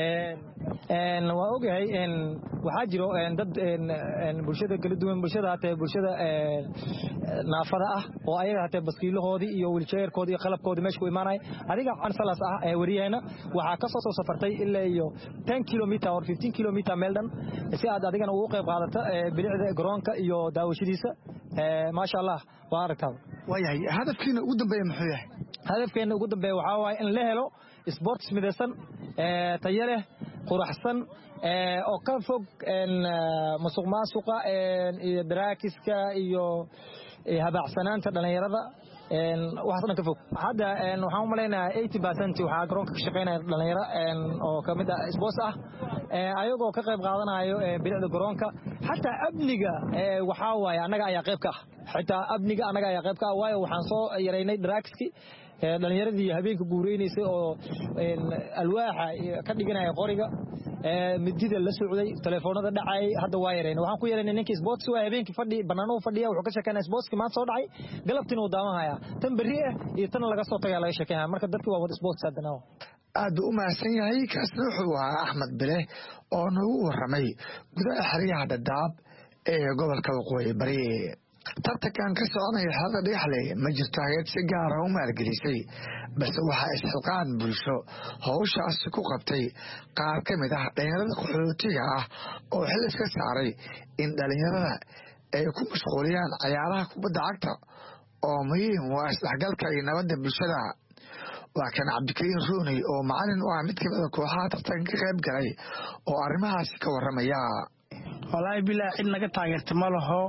een waa ogahay in waxa jiro dad in bulshada kala duwan bulshada hata bulshada naafada ah oo ayaga hata baskiilahoodii iyo wheelchairkoodii iyo qalabkoodii meesha ku imaanay adiga aan salaas ah ee wariyayna waxa ka soo safartay ilaa iyo ten kilometer or fifteen kilometer meel dhan si aad adigana ugu qayb qaadato bilicda garoonka iyo daawashadiisa ee ma sha Allah waa aragtaa wayahay hadafkiina ugu dambeeya muxuu yahay hadafkeena ugu dambeeya waxa waaye in la helo sports midaysan ee tayo leh quraxsan ee oo ka fog in musuqmaasuqa iyo daraakiska iyo habacsanaanta dhalinyarada een waxa dhan ka fog hadda een waxaan u maleynayaa eighty percent waxa garoonka ka shaqeynaya dhalinyaro een oo kamid ah sports ah ee ayagoo ka qayb qaadanayo bilicda garoonka hatta amniga ee waxa waaye anaga ayaa qayb ka ah xitaa amniga anaga ayaa qayb ka ah waayo waxaan soo yareynay drugski dhalinyaradii habeenka guureynaysa oo een alwaaxa ka dhiganaya qoriga ee midida la socday telefoonada dhacay hadda waa yareynay waxaan ku yareynay ninkii sports waa habeenkii fadhi banaanada fadhiya wuxuu ka sheekeynaa sportski ma soo dhacay galabtina uu daawanaya tan bari ah iyo tan laga soo tagay laga sheekeynaa marka dadkii waa wada sports hadana aad u mahadsan yahay kaasna wuxuu ahaa Axmed Bile oo nagu waramay gudaha xariyaha Dadaab ee gobolka Waqooyi Bari tartankan ka soconaya xalada dhagaxley ma jirto hay'ad si gaar ah u maalgelisay balse waxa isxilqaan bulsho hawshaas ku qabtay qaar ka mid ah dhalinyarada qaxootiga ah oo xil iska saaray in dhalinyarada ay ku mashquuliyaan ciyaaraha kubadda cagta oo muhiim u ah isdhexgalka iyo nabadda bulshada waa kan Cabdikariin Rooney oo macallin u ah mid ka mid ah kooxaha tartanka ka qayb galay oo arrimahaas ka waramaya walahi bilaa cid naga taageerta ma laho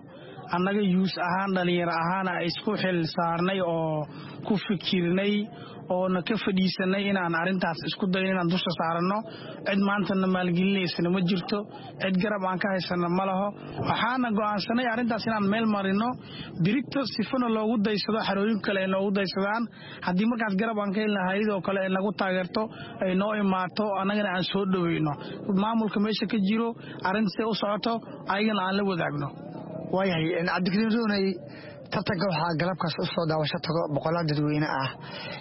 annaga yuus ahaan dhalinyaro ahaana isku xil saarnay oo ku fikirnay oona ka fadhiisanay inaan arrintaas isku dayo inaan dusha saaranno cid maantana maalgelinaysana ma jirto cid garab aan ka haysana ma laho waxaana go'aansanay arrintaas inaan meel marino dirigta sifana loogu daysado xarooyin kale ay noogu daysadaan haddii markaas garab aan ka helna hayadoo kale ay nagu taageerto ay noo imaato annagana aan soo dhoweyno maamulka meesha ka jiro arrintaasay u socoto ayagana aan la wadaagno waayahay cabdikariim rooney tartanka waxaa galabkaas u soo daawasho tago boqolaal dadweyne ah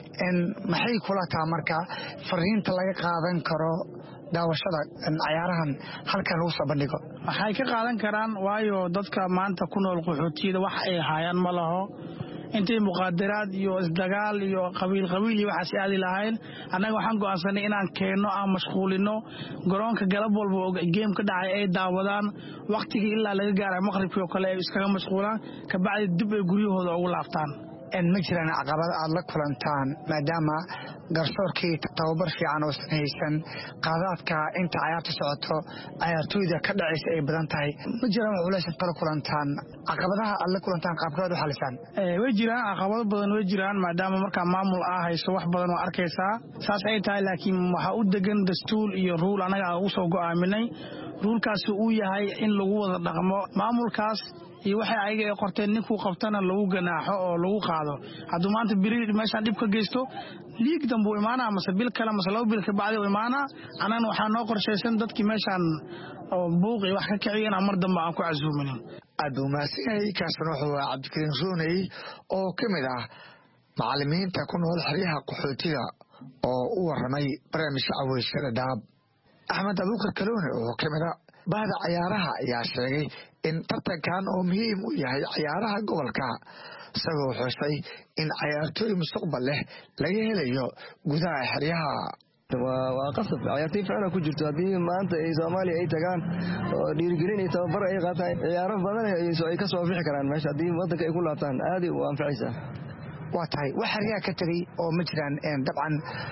maxay kula taha marka fariinta laga qaadan karo daawashada cayaarahan halkan lagu soo bandhigo waxay ka qaadan karaan waayo dadka maanta ku nool qaxootiyada wax ay haayaan ma laho intay muqaadaraad iyo isdagaal iyo qabiil qabiil iyo waxaas aadi lahayn annaga waxaan go'aansanay inaan keenno aan mashquulino garoonka galab walba oo geem ka dhacay ay daawadaan waqtigii ilaa laga gaaray maqribkii oo kale ay iskaga mashquulaan kabacdi dib ay guryahooda ugu laabtaan ma jiraan caqabad aad la kulantaan maadaama garsoorkii tababar fiican oosan haysan qaadaadka inta cayaarta socoto cayaartooyda ka dhacaysa ay badan tahay ma jiraan wax culaysan kala kulantaan caqabadaha aad la kulantaan qaabkaad u xalisaan way jiraan caqabado badan way jiraan maadaama markaa maamul ah hayso wax badan oo arkaysaa saas ay tahay laakiin waxaa u degan dastuur iyo ruul annaga aan ugu soo go'aaminay ruulkaasi uu yahay in lagu wada dhaqmo maamulkaas iyo waxay ayaga ay qorteen ninkuu qabtana lagu ganaaxo oo lagu qaado hadduu maanta biri meeshaan dhib ka geysto liig dambuu imaanaa mase bil kale mase laba bil ka bacdi u imaanaa annagana waxaa noo qorshaysan dadkii meeshaan oo buuq iyo wax ka kiciya inaan mar dambe aan ku casuuminin aad buu mahadsan yahay kaasna wuxuu ahaa cabdikariim rooney oo ka mid ah macallimiinta ku nool xeryaha qaxootiga oo u warramay barnaamijka caweyska dhadhaab axmed abuukar kaloone oo ka mid a bahda cayaaraha ayaa sheegay in tartankan oo muhiim u yahay cayaaraha gobolka isagoo xusay in cayaartooy mustaqbal leh laga helayo gudaha xeryaha waa qasab cayaartooy ficna ku jirto haddii maanta ay soomaaliya ay tagaan oo dhiirigelin iyo tababar ay qaataan ciyaaro badan ay ka soo bixi karaan meesha haddii waddanka ay ku laabtaan aaday u anfacaysaa waa tahay wax xeryaha ka tegey oo ma jiraan dabcan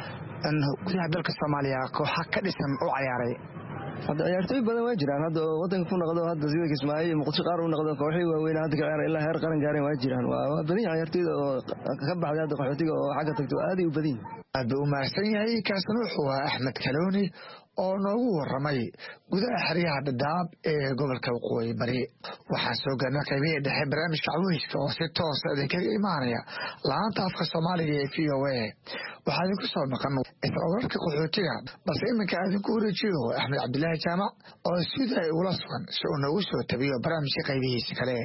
gudaha dalka soomaaliya kooxa ka dhisan u cayaaray hadda ciyaartooy badan waa jiraan hadda oo wadanka ku noqdo hadda sida Kismaayo iyo Muqdisho qaar u noqdo kooxii waaweyn hadda ka ciyaar ilaa heer qaran gaareen waa jiraan waa badan ciyaartooyda oo ka baxday hadda qaxootiga oo xagga tagto aad u badan aad u mahadsan yahay kaasna wuxuu ahaa Axmed Kalooni oo noogu warramay gudaha xeryaha Dhadhaab ee gobolka Waqooyi Bari waxaa soo gaarnay qaybihii dhexe barnaamijka caweyska oo si toos ah idinkaga imaanaya laanta afka Soomaaliga ee V O A waxaa idinku soo maqan isla qaxootiga balse iminka idinku wareejiyo Axmed Cabdilaahi Jaamac oo sida ay ula sugan si uu noogu soo tabiyo barnaamijka qaybihiisa kale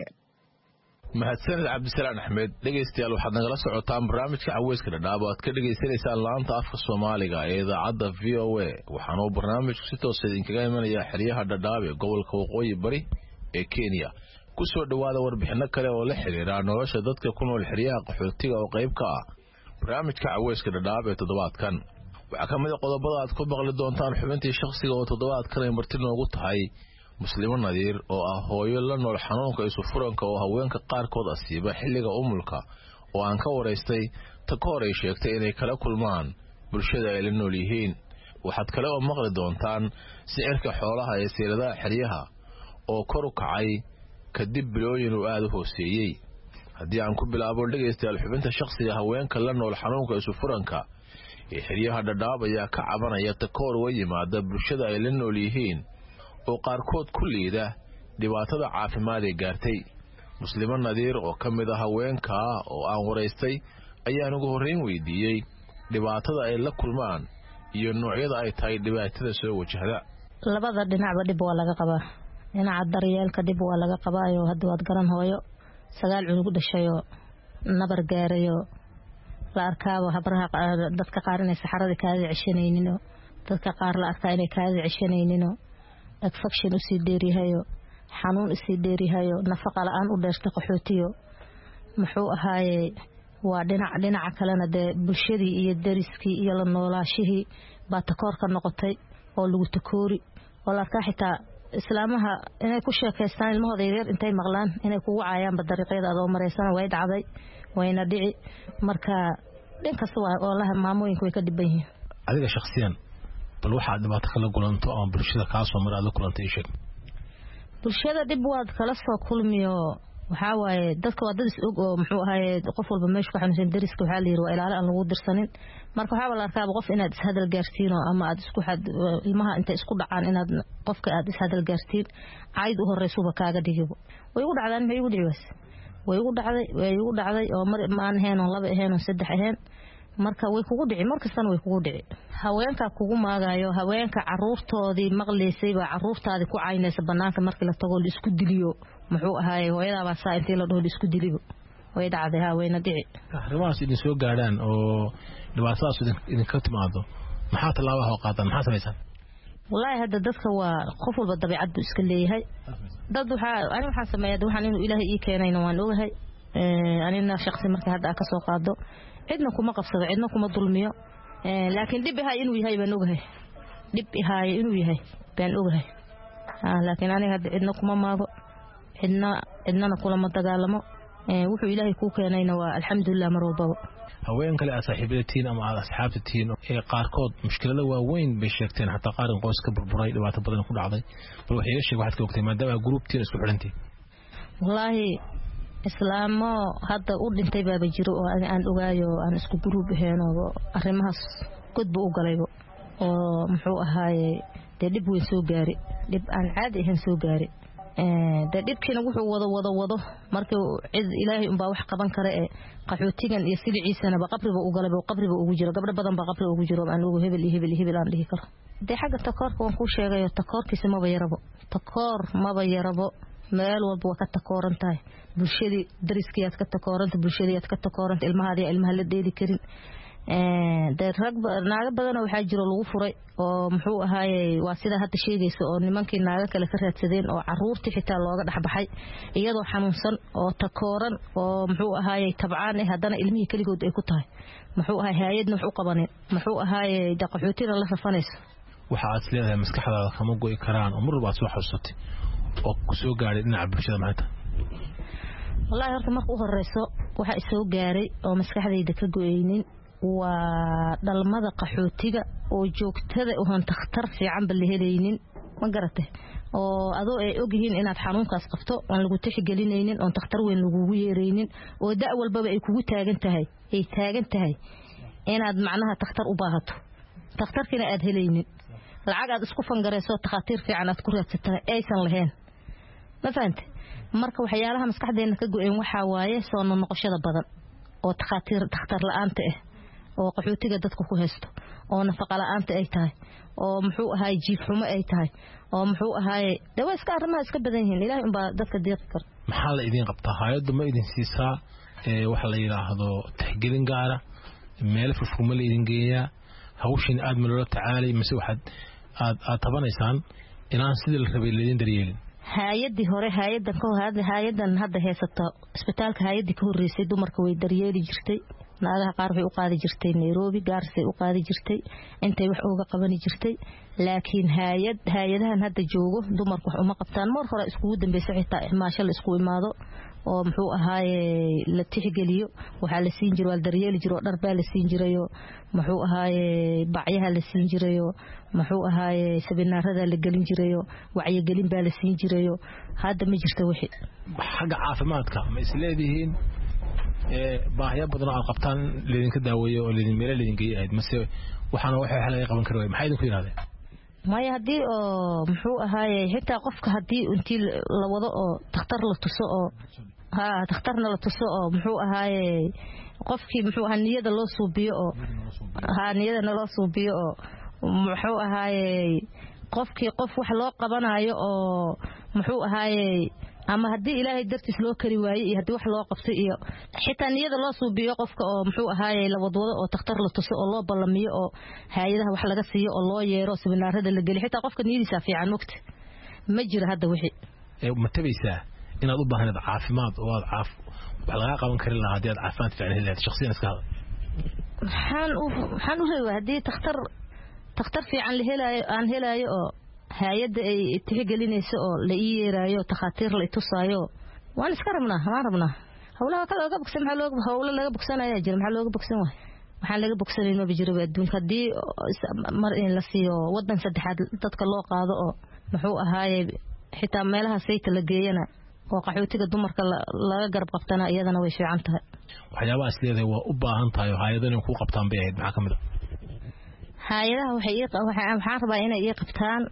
mahadsanid cabdisalaan axmed dhegaystayaal waxaad nagala socotaan barnaamijka caweyska dhadhaab oo aad ka dhagaysanaysaan laanta afka soomaaliga ee idaacadda v o a waxaana uu barnaamijku si toosa idinkaga imanayaa xeryaha dhadhaab ee gobolka waqooyi bari ee kenya ku soo dhowaada warbixinno kale oo la xiriira nolosha dadka ku nool xeryaha qaxootiga oo qayb ka ah barnaamijka caweyska dhadhaab ee toddobaadkan waxaa ka mid a qodobada aad ku maqli doontaan xubintii shakhsiga oo toddobaadkan ay marti noogu tahay muslimo nadiir oo ah hooyo la nool xanuunka isufuranka oo haweenka qaarkood asiiba xilliga umulka oo aan ka waraystay ta ka hor ay sheegtay inay kala kulmaan bulshada ay la nool yihiin waxaad kale oo maqli doontaan sicirka xoolaha ee siiradaha xeryaha oo kor u kacay kadib bilooyin uu aada u hooseeyey haddii aan ku bilaabo dhegaystayaal xubinta shakhsiga haweenka la nool xanuunka isufuranka ee xeryaha Dhadhaab ayaa ka cabanaya ta ka hor uga yimaada bulshada ay la nool yihiin oo qaarkood ku liida dhibaatada caafimaad ee gaartay muslimo nadiir oo ka mid ah haweenka oo aan waraystay ayaan ugu horreyn weydiiyey dhibaatada ay la kulmaan iyo noocyada ay tahay dhibaatada soo wajahda labada dhinacba dhib waa laga qabaa dhinaca daryeelka dhib waa laga qabaayo hadda waad garan hooyo sagaal cunug dhashayoo nabar gaarayoo la arkaaba habraha dadka qaar inay saxarada kaada ceshanayninoo dadka qaar la arkaa inay kaada ceshanayninoo infection usii dheeryahayo xanuun usii dheeryahayo nafaqa la-aan u dheerta qaxootiyo muxuu ahaaye waa dhinac dhinaca kalena dee bulshadii iyo dariskii iyo la noolaashihii baa takoor ka noqotay oo lagu takoori oo la arkaa xitaa islaamaha inay ku sheekaystaan ilmahooda yaryar intay maqlaan inay kugu caayaanba dariiqyada adoo maraysana way dhacday wayna dhici marka dhinkasta waalaha maamooyinka way ka dhiban yihiin adiga shakhsiyan bal waxaad dhibaato kala kulanto ama bulshada kaa soo mara aad la kulantay sheeg bulshada dhib waad kala soo kulmiyo waxaa waaye dadka waa dad is og oo muxuu ahaay qof walba meesha ku xanuunsan dariska waxaa la yiri waa ilaalo aan lagu dirsanin marka waxaa la arkaa qof inaad is hadal gaarsiino ama aad isku xad ilmaha inta isku dhacaan inaad qofka aad is hadal gaarsiin cayd u horeysuba kaaga dhigibo way ugu dhacdaan maxay ugu dhiciyas way ugu dhacday way ugu dhacday oo mar maan heeno laba heeno saddex heen marka way kugu dhici markastan way kugu dhici haweenka kugu maagayo haweenka caruurtoodii maqleysay baa caruurtaadi ku caynaysa banaanka markii la tago la isku diliyo muxuu ahaay hooyada baa saa intii la dhaho la isku diliyo way dhacday haweenna dhici arrimahaas idin soo gaadhaan oo dhibaatadaas idin ka timaado maxaa talaabaha qaadan maxaa samaysan wallahi hadda dadka waa qof walba dabeecad buu iska leeyahay dad waxa ani waxa sameeyay waxaan inuu ilaahay ii keenayna waan ogahay ee anina shakhsi marka hadda ka soo qaado cidna kuma qabsado cidna kuma dulmiyo ee laakiin dib yahay inuu yahay baan ogahay dib yahay inuu yahay baan ogahay ah laakiin aniga hadda cidna kuma maago cidna cidna kula ma dagaalamo ee wuxuu ilaahay ku keenayna waa alxamdulillah mar walba haween kale asxaabiyatiin ama asxaabtiin ee qaarkood mushkilada waaweyn bay sheegteen hatta qaarin qoyska burburay dhibaato badan ku dhacday bal waxay yeeshay waxaad ka ogtay maadaama grouptiin isku xirantii wallahi islaamo hadda u dhintay baaba jiro oo aan ogaayo aan isku group ahayn oo arrimahaas gudba u galaybo oo muxuu ahaayay dib weyn soo gaari dib aan caadi ahayn soo gaari ee dadibkiina wuxuu wada wada wado markii cid ilaahay un baa wax qaban kara ee qaxootigan iyo siliciisana ba qabriba u galay oo qabriba ugu jiro gabdho badan ba qabri ugu jiro aan ugu hebel iyo hebel hebel aan dhihi karo de xagga takoorka waan ku sheegay takoorkiisa ma bayarabo takoor ma bayarabo meel walba waa ka takooran tahay bulshadii dariskiyaad ka takooranta bulshadiyaad ka takooranta ilmahaadi ilmaha la dheeli karin ee dad rag naaga badan waxa jiro lagu furay oo muxuu ahaayay waa sida hadda sheegayso oo nimankii naaga kale ka raadsadeen oo caruurtii xitaa looga dhaxbaxay iyadoo xanuunsan oo takooran oo muxuu ahaayay tabcaan ah hadana ilmihii kaligood ay ku tahay muxuu ahaay hay'adna wax u qabaneen muxuu ahaayay daqaxootina la rafanayso waxa aad leedahay maskaxdaada kama go'i karaan oo marba soo xasuusatay oo ku soo gaaray dhinaca bulshada maanta wallahi horta markuu horeyso waxa soo gaaray oo maskaxdayda ka go'aynin waa dhalmada qaxootiga oo joogtada oo aan takhtar fiican bal helaynin ma garatay oo adoo ay og yihiin inaad xanuunkaas qabto aan lagu tixgelinaynin oo takhtar weyn lagu yeeraynin oo da' walba ay kugu taagan tahay ay taagan tahay inaad macnaha takhtar u baahato takhtarkina aad helaynin lacag aad isku fangareyso takhatiir fiican aad ku raadsatay aysan lahayn ma fahantay marka waxyaalaha maskaxdeena ka go'een waxa waaye soo noqoshada badan oo takhatiir takhtar la'aanta ah oo qaxootiga dadku ku haysto oo nafaqa la'aanta ay tahay oo muxuu ahaay jiif xumo ay tahay oo muxuu ahaay dawa iska arrimaha iska badan yihiin ilaahay un baa dadka deeqi kar maxaa la idin qabtaa hay'addu ma idin siisaa ee waxa la yiraahdo tixgelin gaara meel fufuma la idin geeyaa hawshin aad ma loo tacaalay mise waxaad aad aad tabanaysaan inaan sidii la rabay leedin daryeelin hay'adii hore hay'adan ka hada hay'adan hadda heesato isbitaalka hay'adii ka horeysay dumarka way daryeeli jirtay naagaha qaar waxay u qaadi jirtay Nairobi gaarsay u qaadi jirtay intay wax uga qaban jirtay laakiin hay'ad hay'adahan hadda joogo dumarku wax uma qabtaan mar hore isku dambeysay xitaa ihmaasho la isku imaado oo muxuu ahaayay la tixgeliyo waxa la siin jiray wal daryeeli jiro dhar baa la siin jirayo muxuu ahaayay bacyaha la siin jirayo muxuu ahaayay sabinaarada la gelin jirayo wacyi gelin baa la siin jirayo hadda ma jirto wixii xagga caafimaadka ma isleedihiin ee baahiya badan oo qabtaan leedinka daaweeyo oo leedin meel leedin geeyay mase waxana waxa xal ay qaban karaan maxay idinku yiraahdeen maya hadii oo muxuu ahaayay xitaa qofka hadii intii la wado oo takhtar la tuso oo ha takhtarna la tuso oo muxuu ahaayay qofkii muxuu ahaa niyada loo suubiyo oo ha niyada loo suubiyo oo muxuu ahaayay qofkii qof wax loo qabanayo oo muxuu ahaayay ama hadii ilaahay dartiis loo kari waayay iyo hadii wax loo qabtay iyo xitaa niyada loo suubiyo qofka oo muxuu ahaayay la wadwado oo takhtar la tuso oo loo balamiyo oo hay'adaha wax laga siiyo oo loo yeero seminaarada la geliyo xitaa qofka niyadiisa fiican waqti ma jiro hadda wixii ee ma tabaysaa inaad u baahanid caafimaad oo aad caaf wax laga qaban kari lahaa hadii aad caafimaad fiican helayd shakhsiyan iska hada waxaan u waxaan u leeyahay hadii takhtar takhtar fiican la helayo aan helayo oo hay'adda ay tixgelinayso oo la ii yeerayo takhatiir la tusaayo waan iska rabnaa waan rabnaa hawlaha kale laga bogsan maxaa looga hawlo laga bogsanayo jira maxaa looga bogsan waay waxaan laga bogsanay ma bijiro adduunka hadii mar in la siiyo wadan saddexaad dadka loo qaado oo muxuu ahaayay xitaa meelaha sayta la geeyana oo qaxootiga dumarka laga garab qabtana iyadana way fiican tahay waxyaabaha isleedahay waa u baahan tahay hay'adaha inay ku qabtaan bay ahayd maxaa kamid ah hay'adaha waxay waxaan rabaa inay ii qabtaan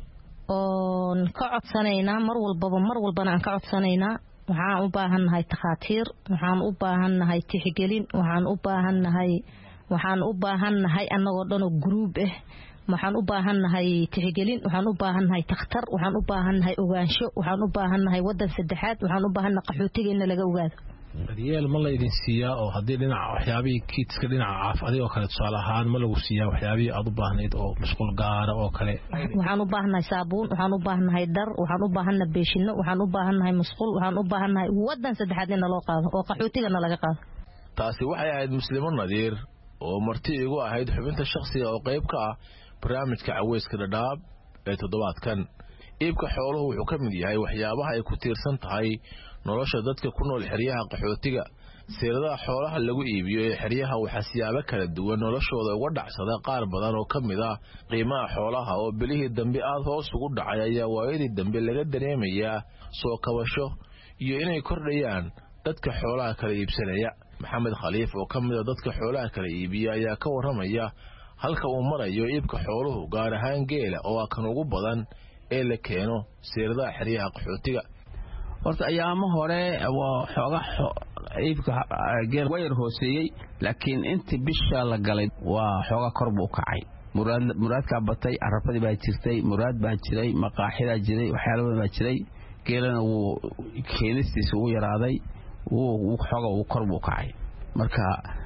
oo ka codsanaynaa mar walbaba mar walbana aan ka codsanaynaa waxaan u baahannahay takhaatiir waxaan u baahannahay tixgelin waxaan u baahannahay waxaan u baahannahay annagoo dhan oo group ah waxaan u baahannahay tixgelin waxaan u baahannahay takhtar waxaan u baahannahay ogaansho waxaan u baahannahay wadan saddexaad waxaan u baahannahay qaxootiga in laga ogaado daryeel ma la idin siiyaa oo haddii dhinaca waxyaabihii kiidska dhinaca caaf adigoo kale tusaale ahaan ma lagu siiyaa waxyaabihii aad u baahnayd oo mashquul gaara oo kale waxaan u baahannahay saabuun waxaan u baahannahay dhar waxaan u baahannahay beeshino waxaan u baahannahay masquul waxaan u baahannahay wadan saddexaad in loo qaado oo qaxootigana laga qaado taasi waxay ahayd muslimo nadiir oo marti igu ahayd xubinta shakhsiga oo qayb ka ah barnaamijka caweyska dhadhaab ee toddobaadkan iibka xooluhu wuxuu ka mid yahay waxyaabaha ay ku tiirsan tahay nolosha dadka ku nool xeryaha qaxootiga seeradaha xoolaha lagu iibiyo ee xeryaha waxaa siyaabo kala duwan noloshooda uga dhacsada qaar badan oo ka mid ah qiimaha xoolaha oo bilihii dambe aad hoos ugu dhacay ayaa waayadii dambe laga dareemayaa soo kabasho iyo inay kordhayaan dadka xoolaha kala iibsanaya maxamed khaliif oo ka mid a dadka xoolaha kala iibiya ayaa ka warramaya halka uu marayo iibka xooluhu gaar ahaan geela oo ah kan ugu badan ee la keeno seeradaha xeryaha qaxootiga horta ayaamo hore waa xooga iibka geel wayr hooseeyey laakiin intii bisha la galay waa xooga kor buu kacay muraad muraadka batay arafadii baa jirtay muraad baa jiray maqaaxida jiray waxyaalo badan baa jiray geelana wuu keenistiisa uu yaraaday wuu xooga uu kor buu kacay marka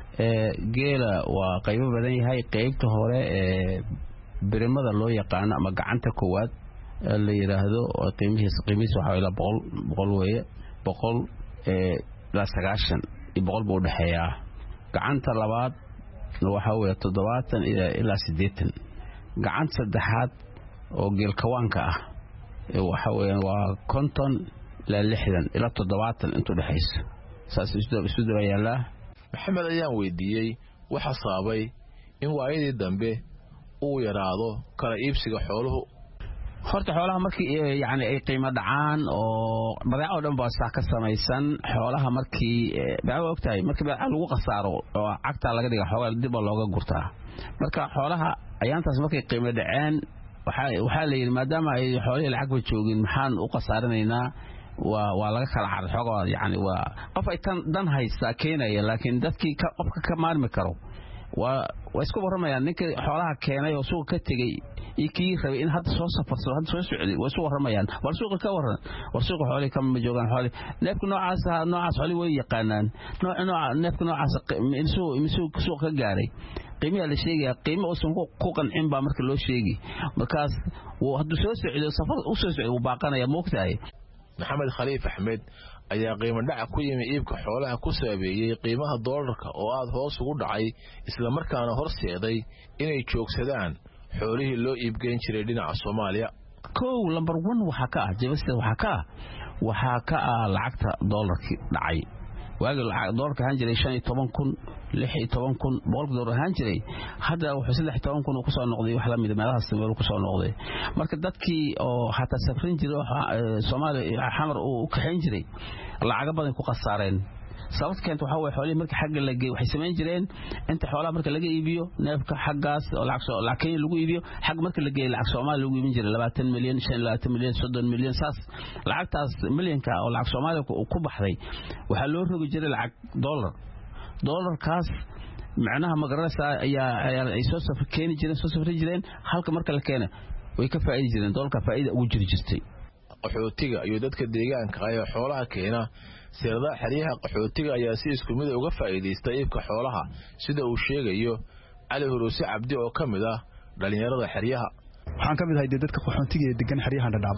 geela waa qaybo badan yahay qaybta hore ee birimada loo yaqaano ama gacanta koowaad la yiraahdo oo qiimihiisa qiimihiisa waxa ila boqol boqol weeye boqol ee la sagaashan iyo boqol buu dhaxeeyaa gacanta labaad waxa weeye toddobaatan ilaa siddeetan gacanta saddexaad oo geel kawaanka ah waxa weeye waa konton ilaa lixdan ilaa toddobaatan intuu dhaxayso saas isu daba yaala maxamed ayaan weydiiyey waxa sababay in waayadii dambe uu yaraado kala iibsiga xooluhu horta xoolaha markii yaani ay qiimo dhacaan oo badeeco dhan baa sax ka samaysan xoolaha markii baa ogtahay markii baa lagu qasaaro oo cagta laga dhiga xoolaha dib looga gurtaa marka xoolaha ayaantaas markay qiimo dhaceen waxa waxa la yiri maadaama ay xoolaha lacag ba joogin maxaan u qasaarinaynaa waa waa laga kala xaray xogaa yaani waa qof ay tan dan haysta keenaya laakiin dadkii qofka ka maarmi karo waa waa isku waramayaan ninka xoolaha keenay oo suuqa ka tagay ikii rabay in hadda soo safarso hadda soo socday waa isku waramayaan war suuqa ka waran war suuqa xoolaha kama joogan xoolaha neefka noocaas noocaas xoolaha way yaqaanaan nooc nooc neefka noocaas inuu inuu suuqa ka gaaray qiimaha la sheegay qiimo oo soo ku qancin baa marka loo sheegay markaas uu hadda soo socday safar u soo socday uu baaqanaya moogtahay maxamed khaliif axmed ayaa qiimo dhaca ku yimi iibka xoolaha ku sabeeyay qiimaha doolarka oo aad hoos ugu dhacay isla markaana horseeday inay joogsadaan xoolihii loo iibgeyn jiray dhinaca Soomaaliya kow number one waxa ka ah jabasta waxa ka waxa ka ah lacagta doolarkii dhacay waagi lacag doolarka han jiray shan iyo toban kun lix iyo toban kun boqol doolar han jiray hadda wuxuu saddex iyo toban kun ku soo noqday wax la mid meelahaas meel ku soo noqday marka dadkii oo hata safrin jiray Soomaaliya xamar uu ka xin jiray lacag badan ku qasaareen sababta waxa way xoolaha markii xagga la geey waxay sameyn jireen inta xoolaha marka laga iibiyo neefka xaggaas oo lacag soo laakiin lagu iibiyo xag marka la geey lacag Soomaali lagu iibin jiray labaatan milyan shan iyo labaatan milyan soddon milyan saas lacagtaas milyanka oo lacag Soomaali ku baxday waxa loo rogi jiray lacag dollar dollarkaas macnaha magarasa ayaa ay soo safar keeni jireen soo safar jireen halka marka la keena way ka faa'iidi jireen dollarka faa'iida ugu jiri jirtay qaxootiga iyo dadka deegaanka ay xoolaha keena seeradaha xeryaha qaxootiga ayaa si isku mid uga faa'iideystay iibka xoolaha sida uu sheegayo Cali Huruusi Cabdi oo kamid ah dhalinyarada xeryaha waxaan kamid ahay dadka qaxootiga ee degan xeryaha Dhadhaab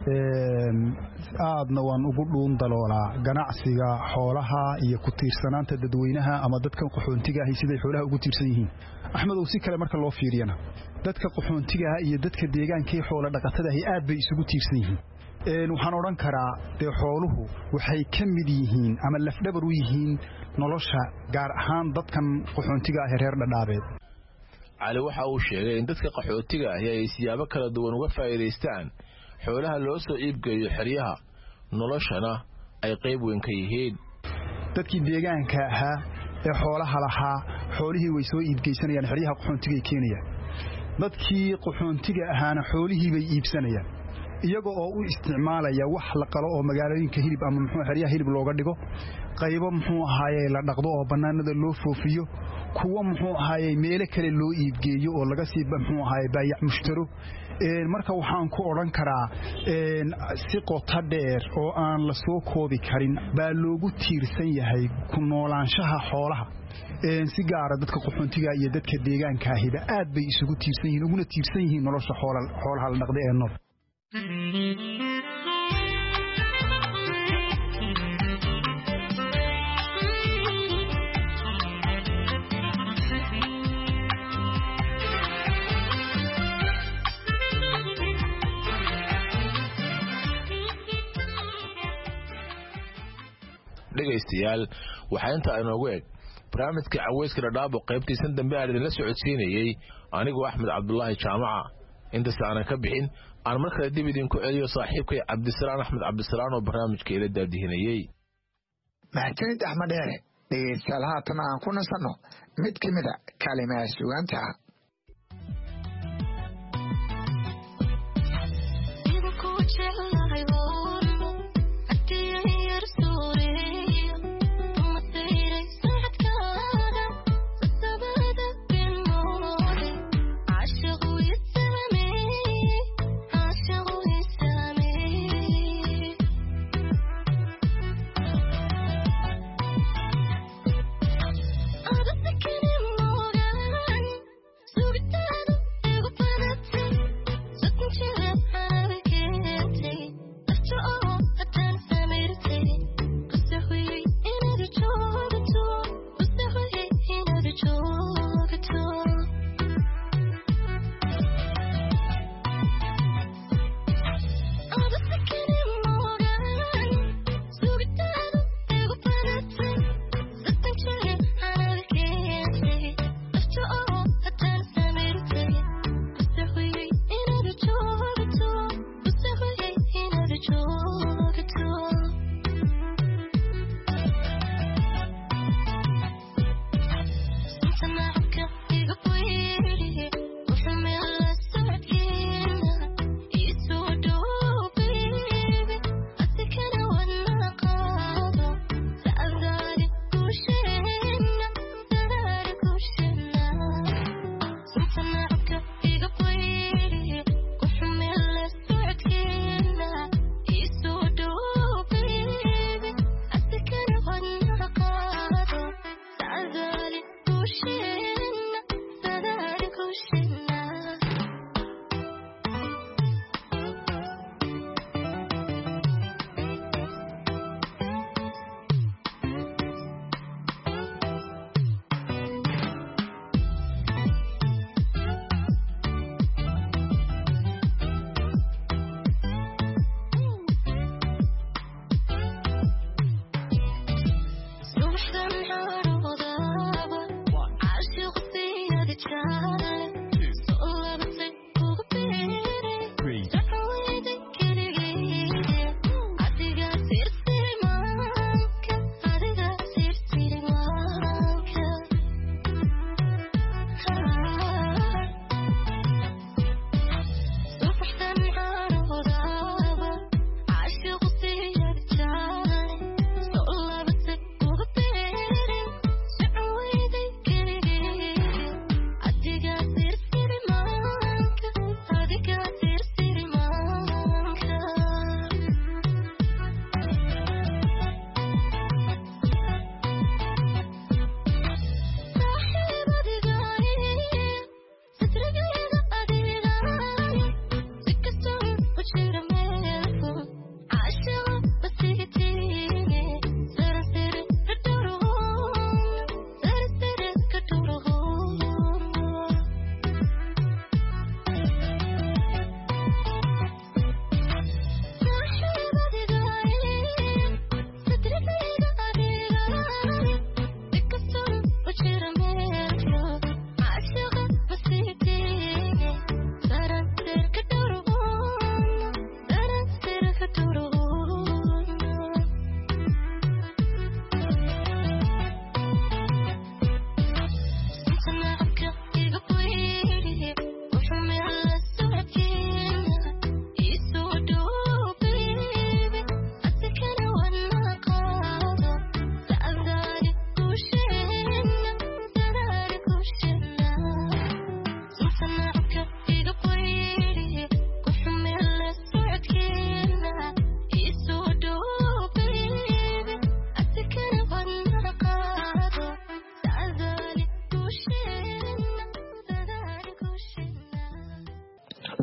een aadna waan ugu dhuun daloolaa ganacsiga xoolaha iyo ku tiirsanaanta dadweynaha ama dadka qaxootiga ah sida xoolaha ugu tiirsan yihiin Axmed oo si kale marka loo fiiriyana dadka qaxootiga iyo dadka deegaanka ee xoolo dhaqatada ah aad bay isugu tiirsan yihiin een waxaan oran karaa de xooluhu waxay ka mid yihiin ama lafdhabar u yihiin nolosha gaar ahaan dadkan qaxootiga ah reer Dhadhaabeed Cali waxa uu sheegay in dadka qaxootiga ah ay siyaabo kala duwan uga faa'iideystaan xoolaha loo soo iibgeeyo xeryaha noloshana ay qayb weyn ka yihiin dadkii deegaanka ahaa ee xoolaha lahaa xoolihii way soo iibgeysanayaan xeryaha qaxoontiga ay keenayaan dadkii qaxoontiga ahaana xoolihii bay iibsanayaan iyaga oo u isticmaalaya wax la qalo oo magaalooyinka hilib ama muxuu xeryaha hilib looga dhigo qaybo muxuu ahaayay la dhaqdo oo banaanada loo foofiyo kuwa muxuu ahaayay meelo kale loo iibgeeyo oo laga sii muxuu ahaayay baayac mushtaro een marka waxaan ku oran karaa een si qoto dheer oo aan la soo koobi karin baa loogu tiirsan yahay ku noolaanshaha xoolaha een si gaar ah dadka qaxoontiga iyo dadka deegaanka ahiba aad bay isugu tiirsan yihiin uguna tiirsan yihiin nolosha xoolaha xoolaha la dhaqdo ee nool dhegaystayaal waxaa inta inoogu eg barnaamijka caweyska dhadhaabo qaybtiisan dambe aan idinla socodsiinayey anigoo axmed cabdulaahi jaamaca intaas aanan ka bixin aan mar kale dib idinku celiyo saaxiibkay cabdisalaan axmed cabdisalaan oo barnaamijka ila daadihinayey mahadsanid axmed dheere dhegaystayaal haatan aan ku nasanno mid ka mida kalimaha sugaanta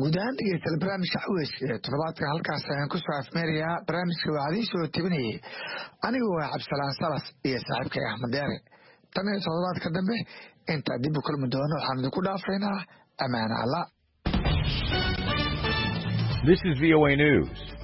guud ahaan dhegeystayaal barnaamijka caweyska ee toddobaadkan halkaas ayaan ku soo afmeerayaa. barnaamijka waxaa idiin soo tebinayay anigu waa cabdisalaan salas iyo saaxiibkay axmed deere. tan iyo toddobaadka dambe intaa dib u kulmi doono waxaan idinku dhaafaynaa ammaana alla. This is V O A News.